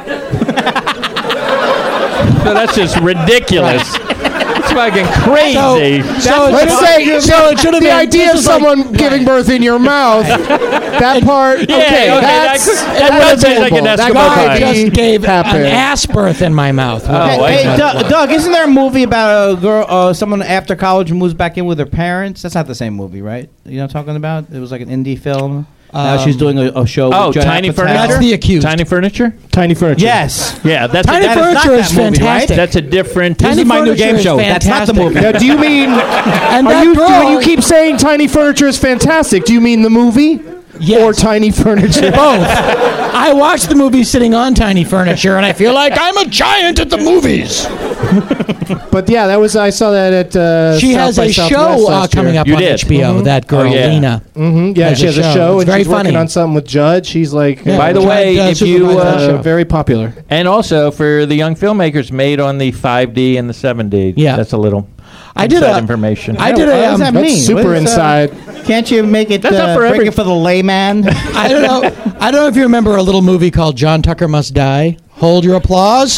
[SPEAKER 9] So that's just ridiculous. It's fucking crazy.
[SPEAKER 8] So it should have
[SPEAKER 6] the
[SPEAKER 8] been
[SPEAKER 6] idea of
[SPEAKER 8] this is like-
[SPEAKER 6] someone giving birth in your mouth. That part, okay,
[SPEAKER 9] that does sound like an Eskimo pie.
[SPEAKER 8] just gave
[SPEAKER 6] happen.
[SPEAKER 8] an ass birth in my mouth.
[SPEAKER 7] Hey, Doug, isn't there a movie about a girl, someone after college who moves back in with her parents? That's not the same movie, right? You know what I'm talking about? It was like an indie film. Now she's doing a show with Judd
[SPEAKER 9] Tiny
[SPEAKER 7] Apatow.
[SPEAKER 9] Furniture?
[SPEAKER 8] That's The Accused.
[SPEAKER 9] Tiny Furniture?
[SPEAKER 6] Tiny Furniture.
[SPEAKER 7] Yes.
[SPEAKER 9] Yeah, that's
[SPEAKER 8] Tiny
[SPEAKER 7] that is not
[SPEAKER 8] Furniture
[SPEAKER 7] that
[SPEAKER 8] is
[SPEAKER 7] movie, right?
[SPEAKER 8] fantastic.
[SPEAKER 9] That's a different.
[SPEAKER 7] This is my new game show. That's not the movie.
[SPEAKER 6] Now, do you mean?
[SPEAKER 8] And
[SPEAKER 6] Are
[SPEAKER 8] that
[SPEAKER 6] you?
[SPEAKER 8] girl,
[SPEAKER 6] When you keep saying Tiny Furniture is fantastic, do you mean the movie?
[SPEAKER 8] Yes.
[SPEAKER 6] Or Tiny Furniture?
[SPEAKER 8] both. I watched the movie sitting on Tiny Furniture, and I feel like I'm a giant at the movies.
[SPEAKER 6] But yeah, I saw that at.
[SPEAKER 8] She
[SPEAKER 6] South
[SPEAKER 8] has
[SPEAKER 6] by
[SPEAKER 8] a
[SPEAKER 6] Southwest
[SPEAKER 8] show
[SPEAKER 6] last
[SPEAKER 8] coming
[SPEAKER 6] year.
[SPEAKER 8] up
[SPEAKER 9] You
[SPEAKER 8] on
[SPEAKER 9] did.
[SPEAKER 8] HBO. That girl,
[SPEAKER 9] Oh, yeah.
[SPEAKER 8] Lena.
[SPEAKER 6] Yeah,
[SPEAKER 8] has
[SPEAKER 6] she
[SPEAKER 8] a
[SPEAKER 6] has a
[SPEAKER 8] show.
[SPEAKER 6] show,
[SPEAKER 8] It's
[SPEAKER 6] and
[SPEAKER 8] very
[SPEAKER 6] she's working
[SPEAKER 8] funny.
[SPEAKER 6] on something with Judd. She's like,
[SPEAKER 8] Yeah.
[SPEAKER 9] By the way,
[SPEAKER 8] Judd,
[SPEAKER 9] if you
[SPEAKER 8] supervisor.
[SPEAKER 6] very popular.
[SPEAKER 9] and also for the young filmmakers made on the 5D and the 7D.
[SPEAKER 8] Yeah.
[SPEAKER 9] That's a little.
[SPEAKER 8] I did
[SPEAKER 9] inside
[SPEAKER 8] a-
[SPEAKER 9] information.
[SPEAKER 8] I did
[SPEAKER 7] What
[SPEAKER 8] a.
[SPEAKER 7] does that
[SPEAKER 6] That's
[SPEAKER 7] mean?
[SPEAKER 6] super
[SPEAKER 7] What is,
[SPEAKER 6] inside.
[SPEAKER 7] Can't you make it
[SPEAKER 9] That's not for
[SPEAKER 7] break
[SPEAKER 9] every-
[SPEAKER 7] it for the layman?
[SPEAKER 8] I don't know. I don't know if you remember a little movie called John Tucker Must Die. Hold your applause.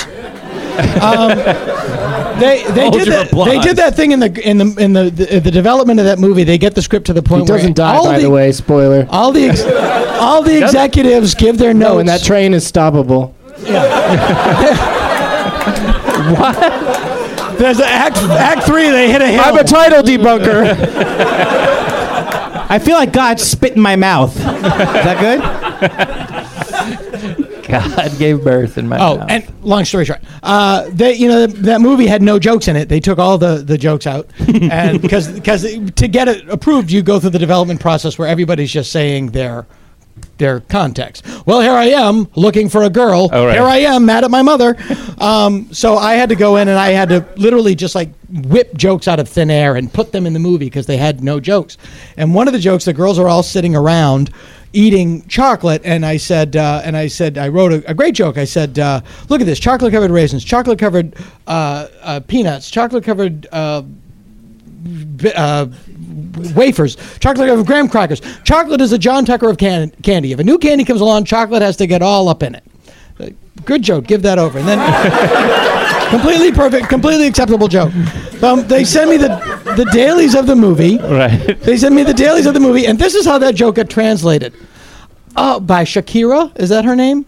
[SPEAKER 8] They did that thing in the development of that movie. They get the script to the point
[SPEAKER 6] He doesn't
[SPEAKER 8] where
[SPEAKER 6] die, by the way. Spoiler.
[SPEAKER 8] all the executives give their notes.
[SPEAKER 6] No, and that train is stoppable.
[SPEAKER 8] There's act 3. They hit a hill.
[SPEAKER 6] I'm a title debunker.
[SPEAKER 7] I feel like God spit in my mouth. Is that good?
[SPEAKER 9] God gave birth in my
[SPEAKER 8] Oh,
[SPEAKER 9] mouth.
[SPEAKER 8] and long story short, that movie had no jokes in it. They took all the jokes out, and because to get it approved, you go through the development process where everybody's just saying their context. Well, here I am looking for a girl.
[SPEAKER 9] Oh, right.
[SPEAKER 8] Here I am mad at my mother. So I had to go in and I had to literally just like whip jokes out of thin air and put them in the movie because they had no jokes. And one of the jokes, the girls are all sitting around eating chocolate, and I said, I wrote a great joke. I said, look at this: chocolate covered raisins, chocolate covered peanuts, chocolate covered wafers, chocolate covered graham crackers. Chocolate is a John Tucker of candy. If a new candy comes along, chocolate has to get all up in it. Good joke. Give that over. And then completely perfect, completely acceptable joke. They send me the dailies of the movie.
[SPEAKER 9] Right.
[SPEAKER 8] They send me the dailies of the movie, and this is how that joke got translated. By Shakira. Is that her name?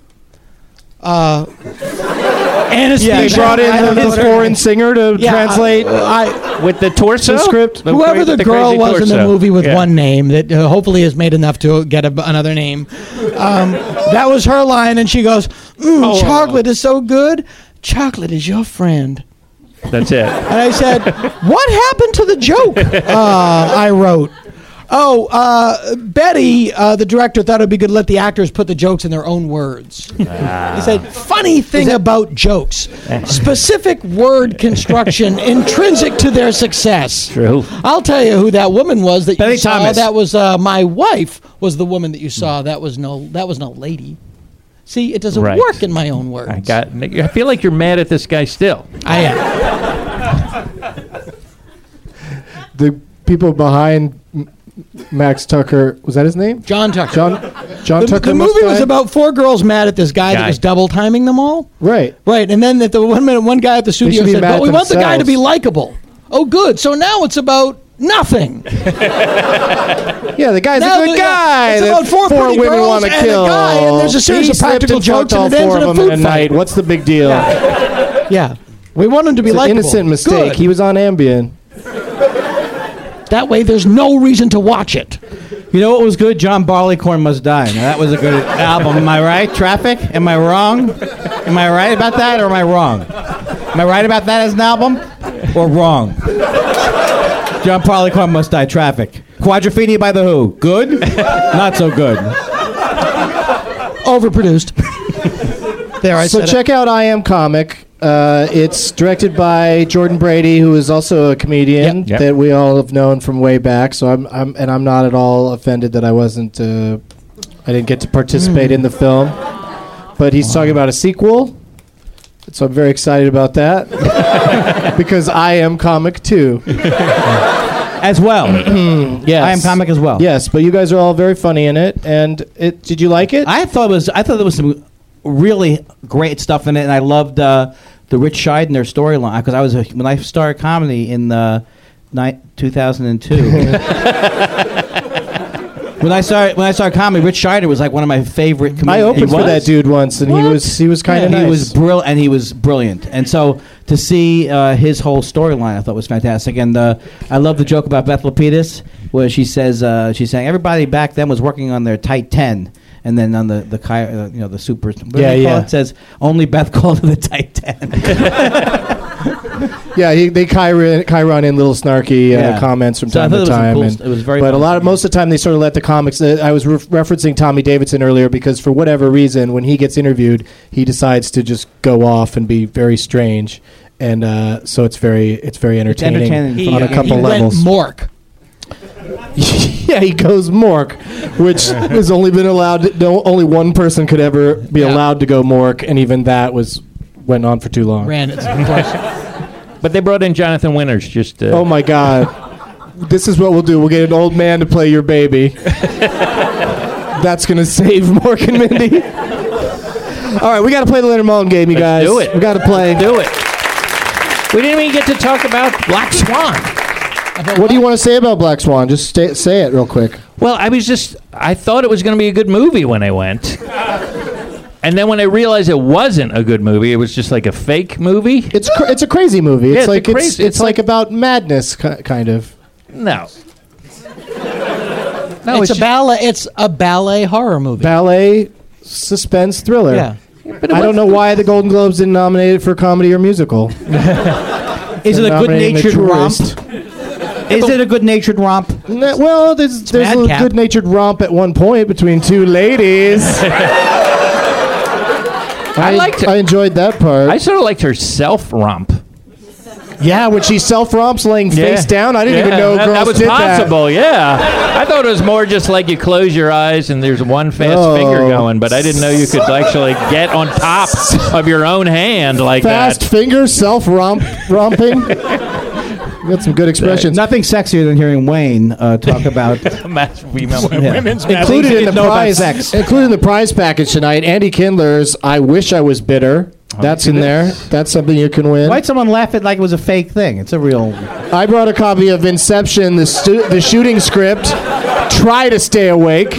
[SPEAKER 8] Anesthesia.
[SPEAKER 6] They brought in the foreign singer to translate
[SPEAKER 9] With the torso?
[SPEAKER 6] the script.
[SPEAKER 8] Whoever the girl
[SPEAKER 9] crazy
[SPEAKER 8] was in the
[SPEAKER 9] torso.
[SPEAKER 8] movie with
[SPEAKER 9] Yeah.
[SPEAKER 8] one name that hopefully is made enough to get another name. That was her line, and she goes, chocolate is so good. Chocolate is your friend.
[SPEAKER 9] That's it.
[SPEAKER 8] And I said, what happened to the joke? I wrote. Betty, the director, thought it would be good to let the actors put the jokes in their own words. He said, funny thing about jokes, specific word construction intrinsic to their success.
[SPEAKER 9] True.
[SPEAKER 8] I'll tell you who that woman was that
[SPEAKER 7] Betty
[SPEAKER 8] you saw.
[SPEAKER 7] Thomas.
[SPEAKER 8] That was my wife was the woman that you saw. That was no lady. See, it doesn't
[SPEAKER 9] Right.
[SPEAKER 8] work in my own words.
[SPEAKER 9] I feel like you're mad at this guy still.
[SPEAKER 8] I am.
[SPEAKER 6] The people behind Max Tucker, was that his name?
[SPEAKER 8] John Tucker.
[SPEAKER 6] John Tucker.
[SPEAKER 8] The
[SPEAKER 6] must
[SPEAKER 8] movie was
[SPEAKER 6] die?
[SPEAKER 8] about 4 girls mad at this guy that
[SPEAKER 9] Guy.
[SPEAKER 8] was double timing them all.
[SPEAKER 6] Right.
[SPEAKER 8] Right, and then at the one guy at the studio
[SPEAKER 6] should be
[SPEAKER 8] said,
[SPEAKER 6] mad
[SPEAKER 8] "But
[SPEAKER 6] at
[SPEAKER 8] we want the guy to
[SPEAKER 6] themselves."
[SPEAKER 8] be likable." Oh, good. So now it's about Nothing.
[SPEAKER 6] Yeah, the guy's
[SPEAKER 8] No,
[SPEAKER 6] a good guy.
[SPEAKER 8] it's
[SPEAKER 6] that
[SPEAKER 8] about four pretty
[SPEAKER 6] women
[SPEAKER 8] girls
[SPEAKER 6] want to
[SPEAKER 8] and a
[SPEAKER 6] kill.
[SPEAKER 8] guy, and there's a series
[SPEAKER 6] He
[SPEAKER 8] of
[SPEAKER 6] slipped
[SPEAKER 8] practical
[SPEAKER 6] and
[SPEAKER 8] jokes,
[SPEAKER 6] fucked
[SPEAKER 8] and it
[SPEAKER 6] all
[SPEAKER 8] ends
[SPEAKER 6] four
[SPEAKER 8] in a
[SPEAKER 6] of them
[SPEAKER 8] food
[SPEAKER 6] in a
[SPEAKER 8] fight.
[SPEAKER 6] night. What's the big deal?
[SPEAKER 8] Yeah. We want him to be
[SPEAKER 6] It's an
[SPEAKER 8] likable.
[SPEAKER 6] innocent mistake.
[SPEAKER 8] Good.
[SPEAKER 6] He was on Ambien.
[SPEAKER 8] That way, there's no reason to watch it.
[SPEAKER 7] You know what was good? John Barleycorn Must Die. Now, that was a good album. Am I right? Traffic? Am I wrong? Am I right about that or am I wrong? Am I right about that as an album or wrong? John Barleycorn Must Die. Traffic. Quadrophenia by The Who. Good? Not so good.
[SPEAKER 8] Overproduced. There, I
[SPEAKER 6] So
[SPEAKER 8] said
[SPEAKER 6] check out I Am Comic. It's directed by Jordan Brady, who is also a comedian
[SPEAKER 9] Yep.
[SPEAKER 6] that we all have known from way back. So I'm not at all offended that I didn't get to participate in the film. But he's talking about a sequel, so I'm very excited about that because I Am Comic too.
[SPEAKER 7] As well.
[SPEAKER 6] Yes,
[SPEAKER 7] I Am Comic as well.
[SPEAKER 6] Yes, but you guys are all very funny in it. And did you like it?
[SPEAKER 7] I thought there was some really great stuff in it, and I loved the Rich Scheidner storyline because when I started comedy in 2002. When I started comedy, Rich Scheidner was like one of my favorite comedians.
[SPEAKER 6] I opened for that dude once, and he was kind of nice.
[SPEAKER 7] He was brilliant, and so to see his whole storyline, I thought was fantastic. And I love the joke about Beth Lapidus, where she says she's saying everybody back then was working on their tight 10. And then on the super, it says only Beth called it the tight 10.
[SPEAKER 6] Yeah, they Chiron in little snarky comments from time to time.
[SPEAKER 7] It was very.
[SPEAKER 6] But most of the time they sort of let the comics. I was referencing Tommy Davidson earlier because for whatever reason, when he gets interviewed, he decides to just go off and be very strange, and so it's very entertaining on a couple levels.
[SPEAKER 8] Mork.
[SPEAKER 6] Yeah, he goes Mork, which has only been allowed. Only one person could ever be allowed to go Mork, and even that went on for too long.
[SPEAKER 8] Ran its course.
[SPEAKER 9] But they brought in Jonathan Winters just.
[SPEAKER 6] Oh my God! This is what we'll do. We'll get an old man to play your baby. That's gonna save Mork and Mindy. All right, we got to play the Leonard Maltin game, you guys.
[SPEAKER 9] Do it.
[SPEAKER 6] We got to play.
[SPEAKER 9] Do it. We didn't even get to talk about Black Swan.
[SPEAKER 6] What do you want to say about Black Swan? Just say it real quick.
[SPEAKER 9] Well, I thought it was going to be a good movie when I went. And then when I realized it wasn't a good movie, it was just like a fake movie.
[SPEAKER 6] It's a crazy movie.
[SPEAKER 9] Yeah,
[SPEAKER 6] It's like about madness, kind of.
[SPEAKER 9] No.
[SPEAKER 8] It's a ballet. It's a ballet horror movie.
[SPEAKER 6] Ballet suspense thriller.
[SPEAKER 8] Yeah.
[SPEAKER 6] I don't know why the Golden Globes didn't nominate it for comedy or musical.
[SPEAKER 7] Is it a good-natured romp? Is it a good-natured romp?
[SPEAKER 6] Well, there's a good-natured romp at one point between two ladies. I enjoyed that part.
[SPEAKER 9] I sort of liked her self-romp.
[SPEAKER 6] Yeah, when she self-romps laying face down. I didn't even know girls
[SPEAKER 9] that was
[SPEAKER 6] did
[SPEAKER 9] possible, yeah. I thought it was more just like you close your eyes and there's one fast finger going, but I didn't know you could actually get on top of your own hand like
[SPEAKER 6] fast
[SPEAKER 9] that.
[SPEAKER 6] Fast finger self-romping. You got some good expressions.
[SPEAKER 7] Nothing sexier than hearing Wayne talk about
[SPEAKER 9] women's
[SPEAKER 6] included in the prize package tonight. Andy Kindler's "I Wish I Was Bitter." That's in there. That's something you can win.
[SPEAKER 7] Why'd someone laugh at like it was a fake thing? It's a real.
[SPEAKER 6] I brought a copy of Inception, the shooting script. Try to stay awake.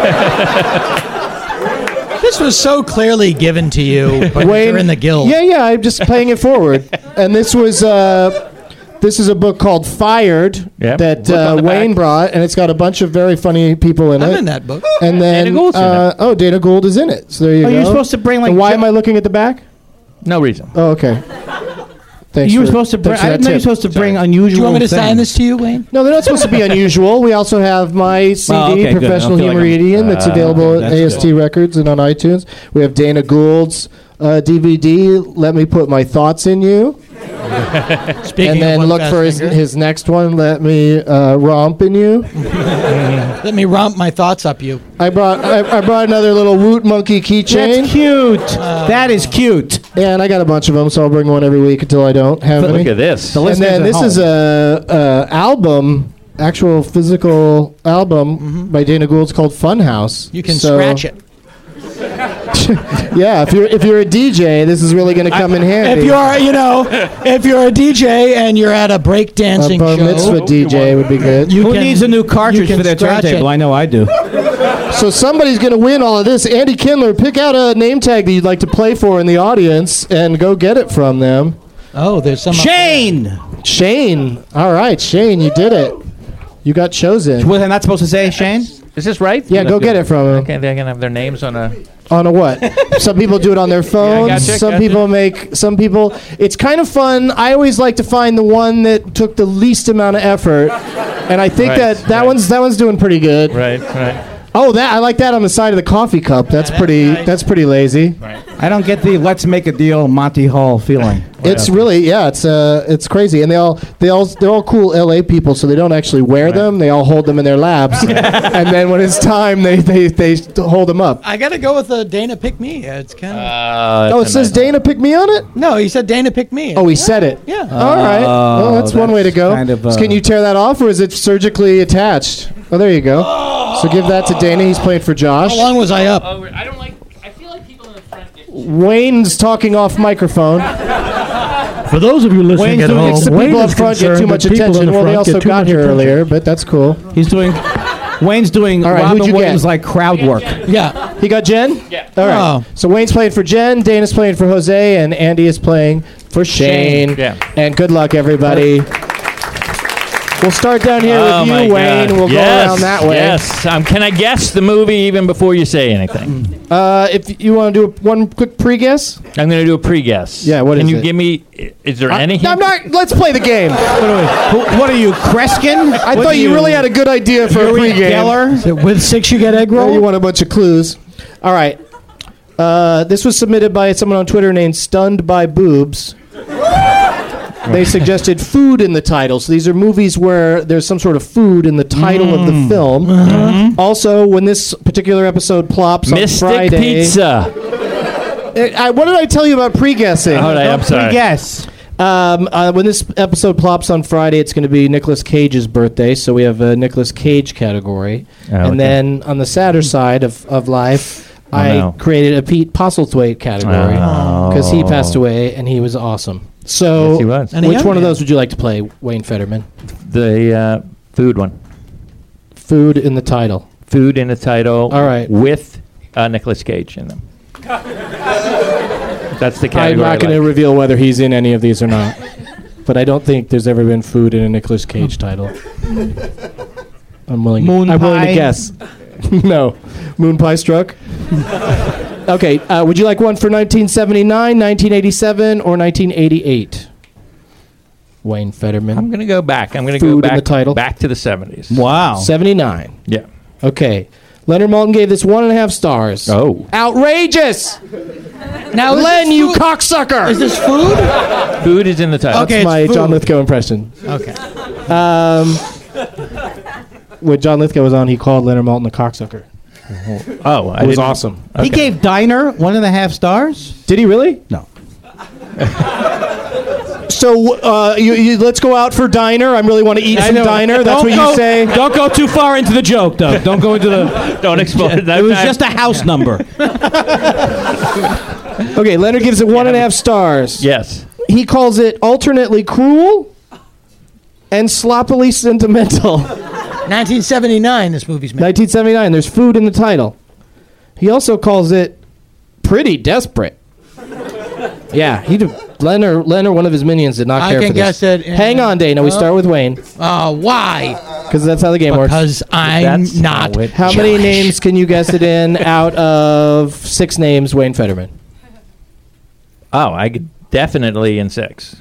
[SPEAKER 8] This was so clearly given to you, but
[SPEAKER 6] Wayne,
[SPEAKER 8] you're in the guild.
[SPEAKER 6] Yeah, I'm just playing it forward. And this was this is a book called Fired that Wayne brought, and it's got a bunch of very funny people in it.
[SPEAKER 8] I'm in that book.
[SPEAKER 6] And then
[SPEAKER 9] Dana Gould's in it.
[SPEAKER 6] Dana Gould is in it. So there you go.
[SPEAKER 7] You're supposed to bring like.
[SPEAKER 6] And why am I looking at the back?
[SPEAKER 9] No reason.
[SPEAKER 6] Oh, okay. Thanks.
[SPEAKER 7] You were supposed to bring. I didn't know you were supposed to bring unusual.
[SPEAKER 8] Do you want me to
[SPEAKER 7] things.
[SPEAKER 8] sign this to you, Wayne?
[SPEAKER 6] No, they're not supposed to be unusual. We also have my CD, Professional Humoridian, that's available at AST Records and on iTunes. We have Dana Gould's DVD, Let Me Put My Thoughts in You.
[SPEAKER 8] Speaking
[SPEAKER 6] and then
[SPEAKER 8] of
[SPEAKER 6] look for his next one, Let Me Romp in You.
[SPEAKER 8] Let me romp my thoughts up you.
[SPEAKER 6] I brought another little Woot Monkey keychain.
[SPEAKER 7] That's cute. That is cute.
[SPEAKER 6] Yeah, and I got a bunch of them, so I'll bring one every week until I don't have any.
[SPEAKER 9] Look at this.
[SPEAKER 6] And then this is a album, actual physical album by Dana Gould. It's called Funhouse.
[SPEAKER 8] You can scratch it.
[SPEAKER 6] Yeah, if you're a DJ, this is really going to come in handy.
[SPEAKER 8] If you're a DJ and you're at a breakdancing
[SPEAKER 6] a bar
[SPEAKER 8] show,
[SPEAKER 6] mitzvah DJ would be good.
[SPEAKER 7] Who needs a new cartridge for their turntable? I know I do.
[SPEAKER 6] So somebody's going to win all of this. Andy Kindler, pick out a name tag that you'd like to play for in the audience and go get it from them.
[SPEAKER 8] Oh, there's some.
[SPEAKER 7] Shane!
[SPEAKER 6] Shane. All right, Shane, you did it. You got chosen.
[SPEAKER 7] Was I not supposed to say Shane?
[SPEAKER 9] Is this right?
[SPEAKER 6] Yeah, go get it from him.
[SPEAKER 9] Okay, they're gonna have their names on a.
[SPEAKER 6] On a what? Some people do it on their phones.
[SPEAKER 9] gotcha,
[SPEAKER 6] Some people. It's kind of fun. I always like to find the one that took the least amount of effort, and I think that one's doing pretty good.
[SPEAKER 9] Right.
[SPEAKER 6] Oh, I like that on the side of the coffee cup. That's pretty lazy.
[SPEAKER 9] Right.
[SPEAKER 7] I don't get the let's make a deal Monty Hall feeling.
[SPEAKER 6] It's really it's crazy, and they're all cool LA people, so they don't actually wear them. They all hold them in their laps, and then when it's time, they hold them up.
[SPEAKER 8] I gotta go with the Dana Pick Me. It's kind of.
[SPEAKER 6] It says Dana Pick Me on it.
[SPEAKER 8] No, he said Dana Pick Me.
[SPEAKER 6] Oh, he said it.
[SPEAKER 8] Yeah.
[SPEAKER 6] All right. Well, that's one way to go.
[SPEAKER 7] kind of,
[SPEAKER 6] Can you tear that off, or is it surgically attached? Oh, there you go. So give that to Dana. He's playing for Josh.
[SPEAKER 8] How long was I up?
[SPEAKER 9] I don't like. I feel like people in the front.
[SPEAKER 6] Wayne's talking off microphone.
[SPEAKER 10] For those of you listening at home,
[SPEAKER 6] The people up front get too much attention. Well, they also got here earlier, but that's cool.
[SPEAKER 7] Wayne's doing
[SPEAKER 6] All right, who'd
[SPEAKER 7] Robin
[SPEAKER 6] you
[SPEAKER 7] Williams
[SPEAKER 6] get?
[SPEAKER 7] like crowd work.
[SPEAKER 8] Yeah.
[SPEAKER 6] He got Jen?
[SPEAKER 9] Yeah.
[SPEAKER 6] All right.
[SPEAKER 8] Oh.
[SPEAKER 6] So Wayne's playing for Jen, Dana's playing for Jose, and Andy is playing for Shane.
[SPEAKER 9] Yeah.
[SPEAKER 6] And good luck, everybody. We'll start down here with you, Wayne, and we'll go around that way.
[SPEAKER 9] Yes. Can I guess the movie even before you say anything?
[SPEAKER 6] If you want to do one quick pre-guess?
[SPEAKER 9] I'm going to do a pre-guess.
[SPEAKER 6] Yeah, what
[SPEAKER 9] Can
[SPEAKER 6] is
[SPEAKER 9] you
[SPEAKER 6] it?
[SPEAKER 9] give me... Is there any...
[SPEAKER 6] I'm not. Let's play the game.
[SPEAKER 7] What are you, Kreskin?
[SPEAKER 6] I thought you really had a good idea for a pre-game.
[SPEAKER 7] Geller?
[SPEAKER 8] Is it with 6 you get egg roll?
[SPEAKER 6] You want a bunch of clues. All right. This was submitted by someone on Twitter named Stunned by Boobs. They suggested food in the title. So these are movies where there's some sort of food in the title of the film. Also, when this particular episode plops
[SPEAKER 9] Mystic
[SPEAKER 6] on Friday...
[SPEAKER 9] Pizza.
[SPEAKER 6] what did I tell you about pre-guessing?
[SPEAKER 9] All right, I'm sorry.
[SPEAKER 7] Pre-guess.
[SPEAKER 6] When this episode plops on Friday, it's going to be Nicolas Cage's birthday, so we have a Nicolas Cage category. And then on the sadder side of life, I created a Pete Postlethwaite category because he passed away and he was awesome. So,
[SPEAKER 9] Yes, he was.
[SPEAKER 6] which one of those would you like to play, Wayne Fetterman?
[SPEAKER 9] The food one.
[SPEAKER 6] Food in the title.
[SPEAKER 9] Food in the title.
[SPEAKER 6] All right.
[SPEAKER 9] With Nicolas Cage in them. That's the category.
[SPEAKER 6] I'm not going to reveal whether he's in any of these or not. But I don't think there's ever been food in a Nicolas Cage title. I'm willing to guess. No. Moon Pie Struck? Okay, would you like one for 1979, 1987, or 1988? Wayne Fetterman.
[SPEAKER 9] I'm going to go back. I'm going to
[SPEAKER 6] Food
[SPEAKER 9] go
[SPEAKER 6] in
[SPEAKER 9] back,
[SPEAKER 6] the title.
[SPEAKER 9] back to the 70s.
[SPEAKER 7] Wow.
[SPEAKER 6] 79.
[SPEAKER 9] Yeah.
[SPEAKER 6] Okay. Leonard Maltin gave this 1.5 stars.
[SPEAKER 9] Oh.
[SPEAKER 6] Outrageous!
[SPEAKER 8] Now,
[SPEAKER 6] Len, you cocksucker!
[SPEAKER 8] Is this food?
[SPEAKER 9] Food is in the title.
[SPEAKER 8] Okay,
[SPEAKER 6] That's my
[SPEAKER 8] it's
[SPEAKER 6] John
[SPEAKER 8] food.
[SPEAKER 6] Lithgow impression.
[SPEAKER 8] Okay.
[SPEAKER 6] When John Lithgow was on, he called Leonard Maltin a cocksucker.
[SPEAKER 9] Oh,
[SPEAKER 6] It was awesome.
[SPEAKER 7] He gave Diner 1.5 stars?
[SPEAKER 6] Did he really?
[SPEAKER 7] No.
[SPEAKER 6] So let's go out for diner. I really want to eat some diner. That's what you say.
[SPEAKER 7] Don't go too far into the joke, Doug. Don't go into the...
[SPEAKER 9] Don't explode that.
[SPEAKER 7] It was just a house number.
[SPEAKER 6] Okay, Leonard gives it 1.5 stars.
[SPEAKER 9] Yes.
[SPEAKER 6] He calls it alternately cruel and sloppily sentimental.
[SPEAKER 8] 1979, this movie's made.
[SPEAKER 6] 1979. There's food in the title. He also calls it pretty desperate. Yeah, Leonard, one of his minions, did not
[SPEAKER 8] I
[SPEAKER 6] care
[SPEAKER 8] can
[SPEAKER 6] for this.
[SPEAKER 8] guess it.
[SPEAKER 6] Hang on, Dana. We start with Wayne
[SPEAKER 8] Why?
[SPEAKER 6] because that's how the game works.
[SPEAKER 8] Because I'm
[SPEAKER 9] That's
[SPEAKER 8] not.
[SPEAKER 9] how it-
[SPEAKER 6] How many names can you guess it in out of 6 names, Wayne Fetterman?
[SPEAKER 9] Oh, I could definitely in 6.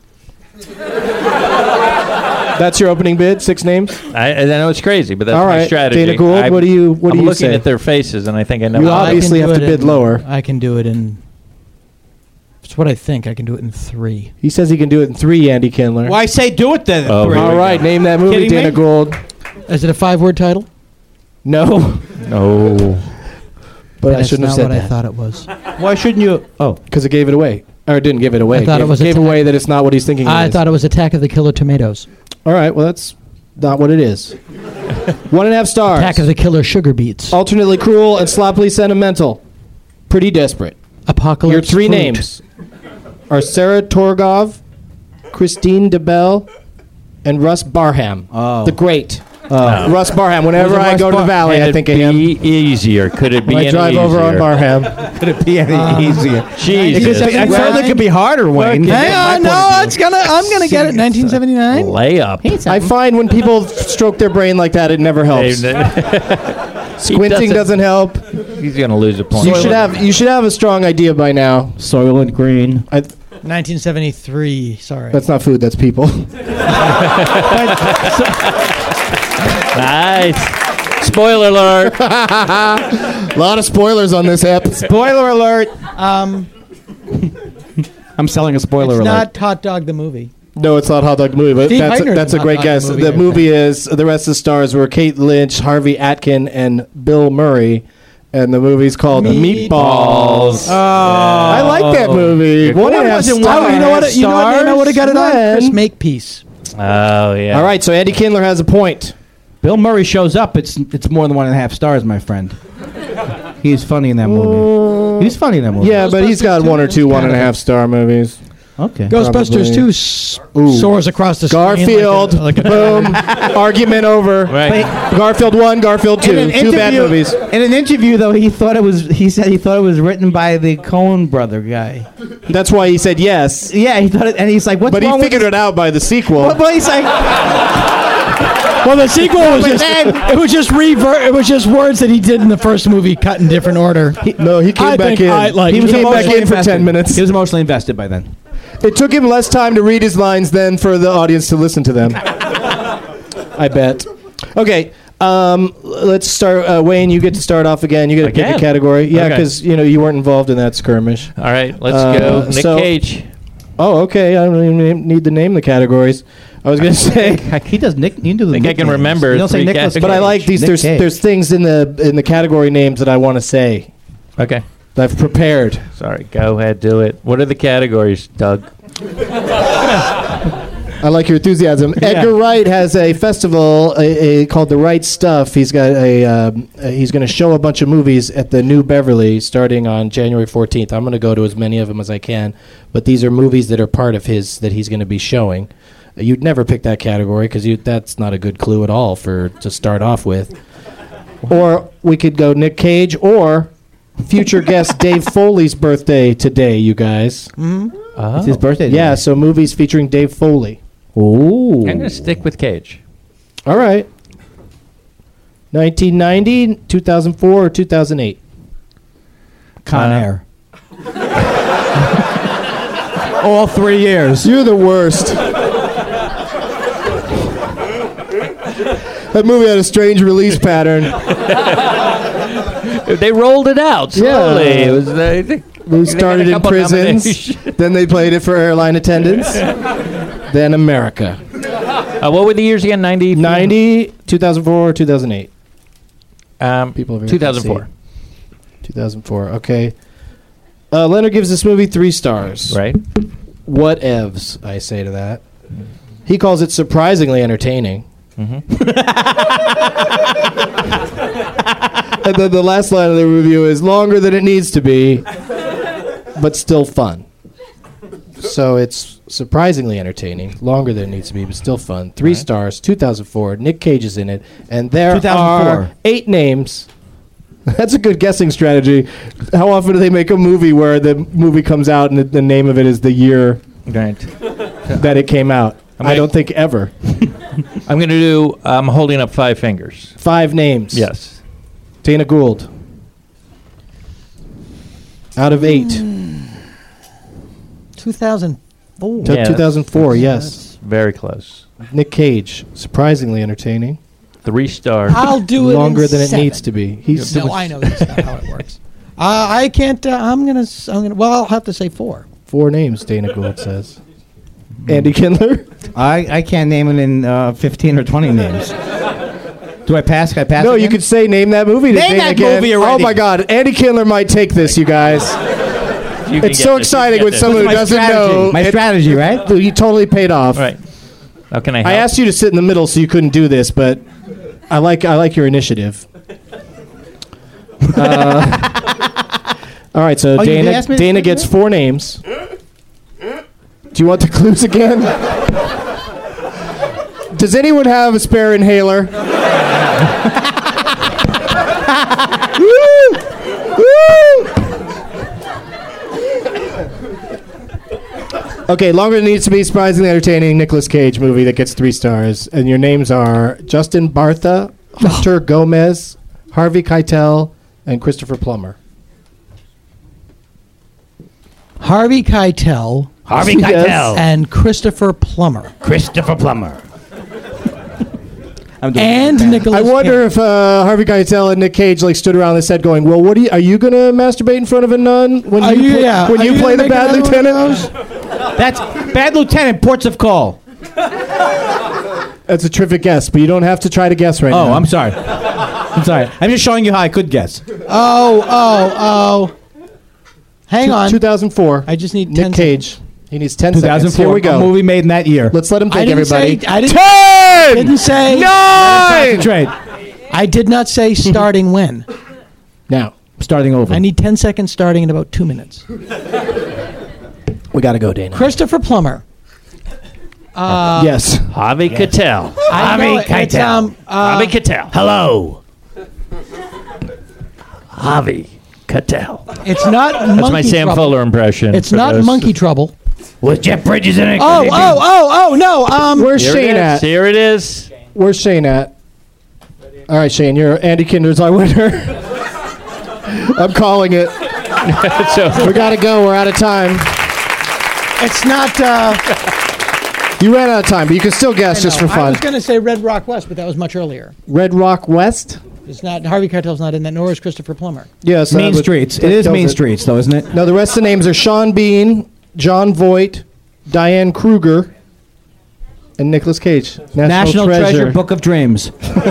[SPEAKER 6] That's your opening bid, 6 names?
[SPEAKER 9] I know it's crazy, but that's
[SPEAKER 6] All
[SPEAKER 9] my
[SPEAKER 6] right,
[SPEAKER 9] strategy.
[SPEAKER 6] Dana Gould, what do you
[SPEAKER 9] I'm looking
[SPEAKER 6] say?
[SPEAKER 9] at their faces, and I think I know.
[SPEAKER 6] You
[SPEAKER 9] how they-
[SPEAKER 6] obviously
[SPEAKER 8] I can
[SPEAKER 6] have
[SPEAKER 8] do
[SPEAKER 6] to
[SPEAKER 8] it
[SPEAKER 6] bid lower.
[SPEAKER 8] I can do it in. It's what I think. I can do it in 3.
[SPEAKER 6] He says he can do it in 3, Andy Kindler.
[SPEAKER 7] Why say do it then?
[SPEAKER 9] Oh,
[SPEAKER 7] Three.
[SPEAKER 9] here we
[SPEAKER 6] All right, name that movie,
[SPEAKER 7] Kidding
[SPEAKER 6] Dana
[SPEAKER 7] me?
[SPEAKER 6] Gould.
[SPEAKER 8] Is it a 5-word title?
[SPEAKER 6] No,
[SPEAKER 9] No.
[SPEAKER 6] but I
[SPEAKER 8] That's
[SPEAKER 6] shouldn't have
[SPEAKER 8] not
[SPEAKER 6] said
[SPEAKER 8] what I
[SPEAKER 6] that
[SPEAKER 8] thought it was.
[SPEAKER 7] Why shouldn't you... Oh.
[SPEAKER 6] because it gave it away. Or it didn't give it away.
[SPEAKER 8] I thought it was
[SPEAKER 6] gave
[SPEAKER 8] Attack-
[SPEAKER 6] away that it's not what he's thinking.
[SPEAKER 8] I
[SPEAKER 6] it is.
[SPEAKER 8] thought it was Attack of the Killer Tomatoes.
[SPEAKER 6] All right, well that's not what it is. 1.5 stars.
[SPEAKER 8] Attack of the Killer Sugar Beets.
[SPEAKER 6] Alternately cruel and sloppily sentimental. Pretty Desperate.
[SPEAKER 8] Apocalypse.
[SPEAKER 6] Your three
[SPEAKER 8] Fruit.
[SPEAKER 6] names are Sarah Torgov, Christine DeBelle, and Russ Barham.
[SPEAKER 7] Oh.
[SPEAKER 6] The great. Russ Barham. Whenever
[SPEAKER 7] Who's
[SPEAKER 6] I
[SPEAKER 7] Russ
[SPEAKER 6] go to the Valley, I think of him.
[SPEAKER 9] Be easier. Could it be
[SPEAKER 6] When I
[SPEAKER 9] any
[SPEAKER 6] drive
[SPEAKER 9] easier?
[SPEAKER 6] over on Barham.
[SPEAKER 7] Could it be any easier?
[SPEAKER 9] Jesus.
[SPEAKER 7] It certainly could be harder, Wayne.
[SPEAKER 8] Hang on, no, I'm gonna get it. 1979.
[SPEAKER 9] Layup.
[SPEAKER 6] I find when people stroke their brain like that, it never helps. Squinting doesn't help.
[SPEAKER 9] He's going to lose a point.
[SPEAKER 6] You should have a strong idea by now.
[SPEAKER 7] Soylent Green.
[SPEAKER 8] 1973. Sorry.
[SPEAKER 6] That's not food. That's people.
[SPEAKER 9] Nice. Spoiler alert.
[SPEAKER 6] A lot of spoilers on this app.
[SPEAKER 7] Spoiler alert. I'm selling a spoiler
[SPEAKER 8] It's
[SPEAKER 7] alert.
[SPEAKER 8] not Hot Dog the movie.
[SPEAKER 6] No, it's not Hot Dog the movie, but
[SPEAKER 8] Steve
[SPEAKER 6] that's
[SPEAKER 8] Heitner's
[SPEAKER 6] a
[SPEAKER 8] in
[SPEAKER 6] great
[SPEAKER 8] Hot Dog
[SPEAKER 6] guess.
[SPEAKER 8] the movie,
[SPEAKER 6] The
[SPEAKER 8] I think.
[SPEAKER 6] movie is, the rest of the stars were Kate Lynch, Harvey Atkin, and Bill Murray. And the movie's called Meatballs. I like that movie.
[SPEAKER 9] Good
[SPEAKER 6] One and a half
[SPEAKER 8] Oh,
[SPEAKER 6] stars.
[SPEAKER 8] you know what? You know what name I would have got it on?
[SPEAKER 6] When?
[SPEAKER 8] Chris Makepeace.
[SPEAKER 9] Oh, yeah.
[SPEAKER 6] All right, so Andy Kindler has a point.
[SPEAKER 7] Bill Murray shows up. It's more than 1.5 stars, my friend. He's funny in that movie. He's funny in that movie.
[SPEAKER 6] Yeah, but he's got one or two
[SPEAKER 8] Ghostbusters
[SPEAKER 6] 1.5 star movies.
[SPEAKER 7] Okay.
[SPEAKER 8] Ghostbusters
[SPEAKER 6] Probably.
[SPEAKER 8] 2 soars across the
[SPEAKER 6] Garfield,
[SPEAKER 8] screen like a
[SPEAKER 6] boom, argument over.
[SPEAKER 9] Right.
[SPEAKER 6] Garfield 1, Garfield 2,
[SPEAKER 7] In an
[SPEAKER 6] two bad
[SPEAKER 7] interview-
[SPEAKER 6] movies.
[SPEAKER 7] In an interview, though, he said he thought it was written by the Coen brother guy.
[SPEAKER 6] That's why he said yes.
[SPEAKER 7] Yeah, he thought it, and he's like, "What's
[SPEAKER 6] But he
[SPEAKER 7] wrong
[SPEAKER 6] figured
[SPEAKER 7] with
[SPEAKER 6] it out by the sequel.
[SPEAKER 7] Well, he's like,
[SPEAKER 8] Well, the sequel was
[SPEAKER 7] But
[SPEAKER 8] just
[SPEAKER 7] then-
[SPEAKER 8] it was just it was just words that he did in the first movie cut in different order.
[SPEAKER 6] No, he came back in. He came back in for 10 minutes.
[SPEAKER 7] He was emotionally invested by then.
[SPEAKER 6] It took him less time to read his lines than for the audience to listen to them. I bet. Okay, let's start. Wayne, you get to start off again. You get to pick a
[SPEAKER 9] Again?
[SPEAKER 6] category. Yeah,
[SPEAKER 9] Okay.
[SPEAKER 6] because you weren't involved in that skirmish.
[SPEAKER 9] All right, let's go. Nick
[SPEAKER 6] so-
[SPEAKER 9] Cage.
[SPEAKER 6] Oh, okay. I don't even need to name the categories. I was going to say,
[SPEAKER 7] He does Nick. You do the
[SPEAKER 9] I think I can
[SPEAKER 7] nicknames.
[SPEAKER 9] remember
[SPEAKER 7] You don't say
[SPEAKER 9] three
[SPEAKER 7] Nicholas
[SPEAKER 9] categories.
[SPEAKER 6] but I
[SPEAKER 7] Cage.
[SPEAKER 6] like these.
[SPEAKER 7] Nick Cage.
[SPEAKER 6] There's things in the category names that I want to say.
[SPEAKER 9] Okay.
[SPEAKER 6] That I've prepared.
[SPEAKER 9] Sorry. Go ahead. Do it. What are the categories, Doug?
[SPEAKER 6] I like your enthusiasm. Edgar Wright has a festival called The Right Stuff. He's got he's going to show a bunch of movies at the New Beverly starting on January 14th. I'm going to go to as many of them as I can, but these are movies that are part of his that he's going to be showing. You'd never pick that category because that's not a good clue at all to start off with. Or we could go Nick Cage or future guest Dave Foley's birthday today, you guys.
[SPEAKER 7] It's his birthday.
[SPEAKER 6] Yeah, so movies featuring Dave Foley.
[SPEAKER 7] Ooh.
[SPEAKER 9] I'm going to stick with Cage.
[SPEAKER 6] All right. 1990, 2004, or 2008?
[SPEAKER 7] Con Air. All 3 years.
[SPEAKER 6] You're the worst. That movie had a strange release pattern.
[SPEAKER 9] They rolled it out slowly.
[SPEAKER 6] Yeah.
[SPEAKER 9] It was, they
[SPEAKER 6] We started
[SPEAKER 9] got a
[SPEAKER 6] in
[SPEAKER 9] couple
[SPEAKER 6] prisons,
[SPEAKER 9] nominations.
[SPEAKER 6] then they played it for airline attendants, then America.
[SPEAKER 9] What were the years again? 90?
[SPEAKER 6] 90, 2004, or 2008? People over here can
[SPEAKER 9] 2004.
[SPEAKER 6] see. 2004, okay. Leonard gives this movie 3 stars.
[SPEAKER 9] Right.
[SPEAKER 6] What evs, I say to that. He calls it surprisingly entertaining. And then the last line of the review is longer than it needs to be, but still fun. So it's surprisingly entertaining, longer than it needs to be, but still fun. 3 stars, 2004. Nick Cage is in it, and there
[SPEAKER 7] 2004.
[SPEAKER 6] are 8 names. That's a good guessing strategy. How often do they make a movie where the movie comes out and the name of it is the year
[SPEAKER 9] Right.
[SPEAKER 6] that it came out? I don't think ever.
[SPEAKER 9] I'm going to do I'm holding up 5 fingers.
[SPEAKER 6] 5 names.
[SPEAKER 9] Yes.
[SPEAKER 6] Dana Gould. Out of 8.
[SPEAKER 8] 2004.
[SPEAKER 6] To
[SPEAKER 9] Yes.
[SPEAKER 6] 2004, yes.
[SPEAKER 9] Very close.
[SPEAKER 6] Nick Cage, surprisingly entertaining.
[SPEAKER 9] 3 stars.
[SPEAKER 8] I'll do it
[SPEAKER 6] Longer
[SPEAKER 8] in
[SPEAKER 6] than it
[SPEAKER 8] 7.
[SPEAKER 6] needs to be. He's
[SPEAKER 8] No, I know that's not how it works. I can't. I'm gonna. Well, I'll have to say 4.
[SPEAKER 6] 4 names, Dana Gould says. Andy Kindler?
[SPEAKER 7] I can't name it in 15 or 20 names. Do I pass? Can I pass?
[SPEAKER 6] No,
[SPEAKER 7] again?
[SPEAKER 6] you could say name that movie. to
[SPEAKER 7] Name
[SPEAKER 6] Dana
[SPEAKER 7] that
[SPEAKER 6] again.
[SPEAKER 7] movie
[SPEAKER 6] Oh
[SPEAKER 7] already.
[SPEAKER 6] my God, Andy Kindler might take this, you guys.
[SPEAKER 9] You can
[SPEAKER 6] It's
[SPEAKER 9] get
[SPEAKER 6] so
[SPEAKER 9] this, you
[SPEAKER 6] exciting
[SPEAKER 9] can
[SPEAKER 6] when
[SPEAKER 9] get
[SPEAKER 6] someone who
[SPEAKER 7] My
[SPEAKER 6] doesn't
[SPEAKER 7] strategy.
[SPEAKER 6] know.
[SPEAKER 7] My strategy, right?
[SPEAKER 6] You totally paid off.
[SPEAKER 9] this. Right. How can I help?
[SPEAKER 6] I asked you to sit in the middle so you couldn't do this, but I like your initiative. All right, so
[SPEAKER 7] Oh, you did ask me
[SPEAKER 6] Dana
[SPEAKER 7] this?
[SPEAKER 6] gets 4 names. Do you want the clues again? Does anyone have a spare inhaler? Woo! Woo! Okay, Longer Than It Needs to Be, surprisingly entertaining Nicolas Cage movie that gets 3 stars. And your names are Justin Bartha, Hunter Gomez, Harvey Keitel, and Christopher Plummer.
[SPEAKER 8] Harvey Keitel
[SPEAKER 10] Harvey
[SPEAKER 6] Yes.
[SPEAKER 10] Keitel.
[SPEAKER 8] and Christopher Plummer.
[SPEAKER 10] Christopher Plummer.
[SPEAKER 8] And Nicolas
[SPEAKER 6] I wonder
[SPEAKER 8] Cage.
[SPEAKER 6] if Harvey Keitel and Nick Cage like stood around the set going, "Well, what are you gonna masturbate in front of a nun when
[SPEAKER 8] Are
[SPEAKER 6] you
[SPEAKER 8] you- yeah.
[SPEAKER 6] when
[SPEAKER 8] Are
[SPEAKER 6] you
[SPEAKER 8] you
[SPEAKER 6] play
[SPEAKER 8] gonna
[SPEAKER 6] the
[SPEAKER 8] make
[SPEAKER 6] bad
[SPEAKER 8] another one of
[SPEAKER 6] lieutenant?"
[SPEAKER 7] That's Bad Lieutenant, Ports of Call.
[SPEAKER 6] That's a terrific guess, but you don't have to try to guess right now.
[SPEAKER 7] Oh, I'm sorry. I'm sorry. I'm just showing you how I could guess.
[SPEAKER 8] Oh. Hang on.
[SPEAKER 6] 2004.
[SPEAKER 8] I just need 10
[SPEAKER 6] Nick Cage. He needs 10 seconds.
[SPEAKER 7] 2004.
[SPEAKER 6] Here we go.
[SPEAKER 7] A movie made in that year.
[SPEAKER 6] Let's let him
[SPEAKER 8] I
[SPEAKER 6] think,
[SPEAKER 8] didn't
[SPEAKER 6] everybody.
[SPEAKER 8] say. I didn't,
[SPEAKER 6] 10!
[SPEAKER 8] didn't say.
[SPEAKER 6] 9!
[SPEAKER 7] Concentrate.
[SPEAKER 8] I did not say starting when.
[SPEAKER 6] Now,
[SPEAKER 7] Starting over.
[SPEAKER 8] I need 10 seconds starting in about 2 minutes.
[SPEAKER 6] we got to go, Dana.
[SPEAKER 8] Christopher Plummer.
[SPEAKER 6] Yes.
[SPEAKER 9] Harvey Keitel.
[SPEAKER 8] I know
[SPEAKER 10] Harvey
[SPEAKER 8] it's,
[SPEAKER 10] Keitel.
[SPEAKER 9] Harvey Keitel.
[SPEAKER 10] Hello. Harvey Keitel.
[SPEAKER 8] It's not
[SPEAKER 9] That's
[SPEAKER 8] monkey
[SPEAKER 9] my Sam
[SPEAKER 8] trouble.
[SPEAKER 9] Fuller impression.
[SPEAKER 8] It's
[SPEAKER 9] for
[SPEAKER 8] not
[SPEAKER 9] those-
[SPEAKER 8] monkey trouble.
[SPEAKER 10] Was Jeff Bridges in it?
[SPEAKER 8] Oh, no.
[SPEAKER 6] Where's
[SPEAKER 9] Here
[SPEAKER 6] Shane
[SPEAKER 9] it is.
[SPEAKER 6] at?
[SPEAKER 9] Here it is.
[SPEAKER 6] Where's Shane at? All right, Shane, you're Andy Kinder's our winner. I'm calling it.
[SPEAKER 9] So,
[SPEAKER 6] We got to go. We're out of time.
[SPEAKER 8] It's not.
[SPEAKER 6] You ran out of time, but you can still guess just for
[SPEAKER 8] I
[SPEAKER 6] fun.
[SPEAKER 8] was going to say Red Rock West, but that was much earlier.
[SPEAKER 6] Red Rock West?
[SPEAKER 8] It's not. Harvey Keitel's not in that, nor is Christopher Plummer.
[SPEAKER 6] Yes.
[SPEAKER 7] Main Streets. It is Main Streets, though, isn't it?
[SPEAKER 6] No, the rest of the names are Sean Bean, John Voight, Diane Kruger, and Nicolas Cage.
[SPEAKER 7] National Treasure, Book of Dreams.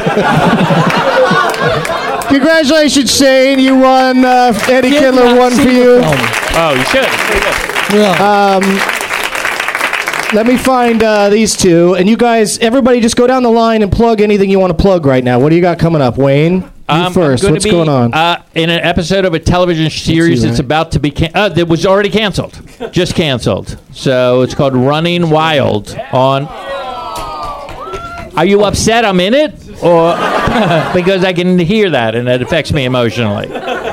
[SPEAKER 6] Congratulations, Shane. You won. Eddie
[SPEAKER 8] Did
[SPEAKER 6] Kindler
[SPEAKER 8] not
[SPEAKER 6] won
[SPEAKER 8] see
[SPEAKER 6] for
[SPEAKER 8] the
[SPEAKER 6] you.
[SPEAKER 8] film.
[SPEAKER 9] oh, you should. Very good.
[SPEAKER 8] Really.
[SPEAKER 6] Let me find these two. And you guys, everybody just go down the line and plug anything you want to plug right now. What do you got coming up? Wayne, you
[SPEAKER 9] I'm
[SPEAKER 6] first.
[SPEAKER 9] gonna
[SPEAKER 6] What's
[SPEAKER 9] be,
[SPEAKER 6] going on?
[SPEAKER 9] In an episode of a television series
[SPEAKER 6] right.
[SPEAKER 9] that's about to be that was already canceled, just canceled. So it's called Running Wild. On. Are you upset I'm in it, or because I can hear that and it affects me emotionally?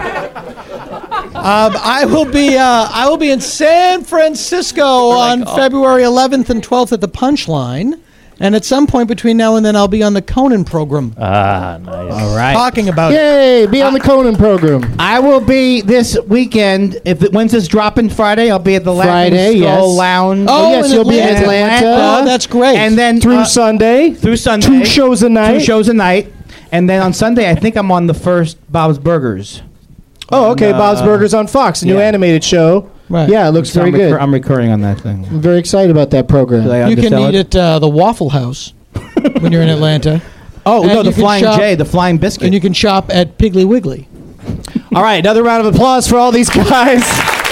[SPEAKER 8] I will be in San Francisco on February 11th and 12th at the Punchline, and at some point between now and then I'll be on the Conan program
[SPEAKER 9] Ah, nice.
[SPEAKER 7] All right.
[SPEAKER 8] talking about it.
[SPEAKER 6] Yay! Be on the Conan program.
[SPEAKER 7] I will be this weekend. When's this dropping? Friday. I'll be at the Laughing
[SPEAKER 6] Friday,
[SPEAKER 7] Skull
[SPEAKER 6] yes.
[SPEAKER 7] Lounge.
[SPEAKER 8] Oh,
[SPEAKER 6] yes,
[SPEAKER 8] in
[SPEAKER 6] you'll be in
[SPEAKER 8] Atlanta.
[SPEAKER 6] Atlanta.
[SPEAKER 8] Oh, that's great.
[SPEAKER 7] And then
[SPEAKER 6] Through Sunday.
[SPEAKER 7] through Sunday,
[SPEAKER 6] 2 shows a night.
[SPEAKER 7] 2 shows a night, and then on Sunday I think I'm on the first Bob's Burgers.
[SPEAKER 6] Oh, okay. Bob's Burgers on Fox, a new
[SPEAKER 7] yeah.
[SPEAKER 6] animated show.
[SPEAKER 8] Right.
[SPEAKER 6] Yeah, it looks
[SPEAKER 7] So
[SPEAKER 6] very good.
[SPEAKER 7] I'm recurring on that thing.
[SPEAKER 6] I'm very excited about that program.
[SPEAKER 7] Did I
[SPEAKER 8] You can
[SPEAKER 7] undersell
[SPEAKER 8] eat at the Waffle House when you're in Atlanta,
[SPEAKER 7] Oh
[SPEAKER 8] And
[SPEAKER 7] no,
[SPEAKER 8] you
[SPEAKER 7] the
[SPEAKER 8] can
[SPEAKER 7] Flying
[SPEAKER 8] shop-
[SPEAKER 7] J, the Flying Biscuit.
[SPEAKER 8] and you can shop at Piggly Wiggly.
[SPEAKER 6] All right, another round of applause for all these guys.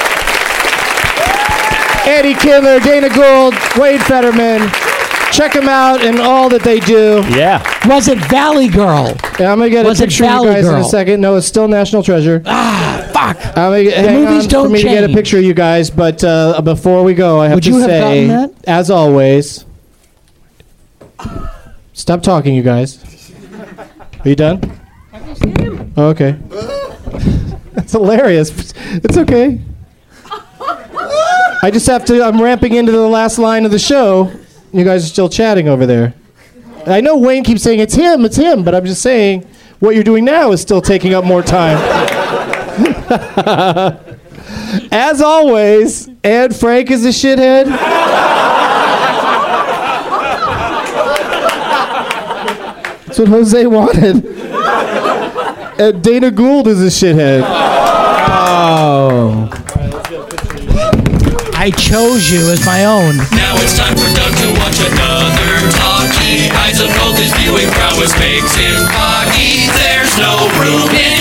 [SPEAKER 6] Eddie Kindler, Dana Gould, Wade Fetterman. Check them out and all that they do.
[SPEAKER 9] Yeah.
[SPEAKER 8] Was it Valley Girl?
[SPEAKER 6] Yeah, I'm going to get
[SPEAKER 8] Was
[SPEAKER 6] a
[SPEAKER 8] it
[SPEAKER 6] picture of you
[SPEAKER 8] Valley
[SPEAKER 6] guys in a
[SPEAKER 8] Girl?
[SPEAKER 6] second. No, it's still National Treasure.
[SPEAKER 8] Fuck.
[SPEAKER 6] I'm gonna hang
[SPEAKER 8] movies
[SPEAKER 6] on
[SPEAKER 8] don't
[SPEAKER 6] for me to get a
[SPEAKER 8] change.
[SPEAKER 6] picture of you guys, but before we go, I have
[SPEAKER 8] Would
[SPEAKER 6] to
[SPEAKER 8] you have
[SPEAKER 6] say,
[SPEAKER 8] gotten that?
[SPEAKER 6] as always, stop talking, you guys. Are you done? Oh, okay. That's hilarious. It's okay. I just have to. I'm ramping into the last line of the show. You guys are still chatting over there. I know Wayne keeps saying it's him, but I'm just saying what you're doing now is still taking up more time. As always, Ed Frank is a shithead. That's what Jose wanted. And Dana Gould is a shithead.
[SPEAKER 7] oh.
[SPEAKER 8] I chose you as my own.
[SPEAKER 5] Now it's time for Doug to watch another talkie. Eyes of gold, his viewing prowess makes him cocky. There's no room in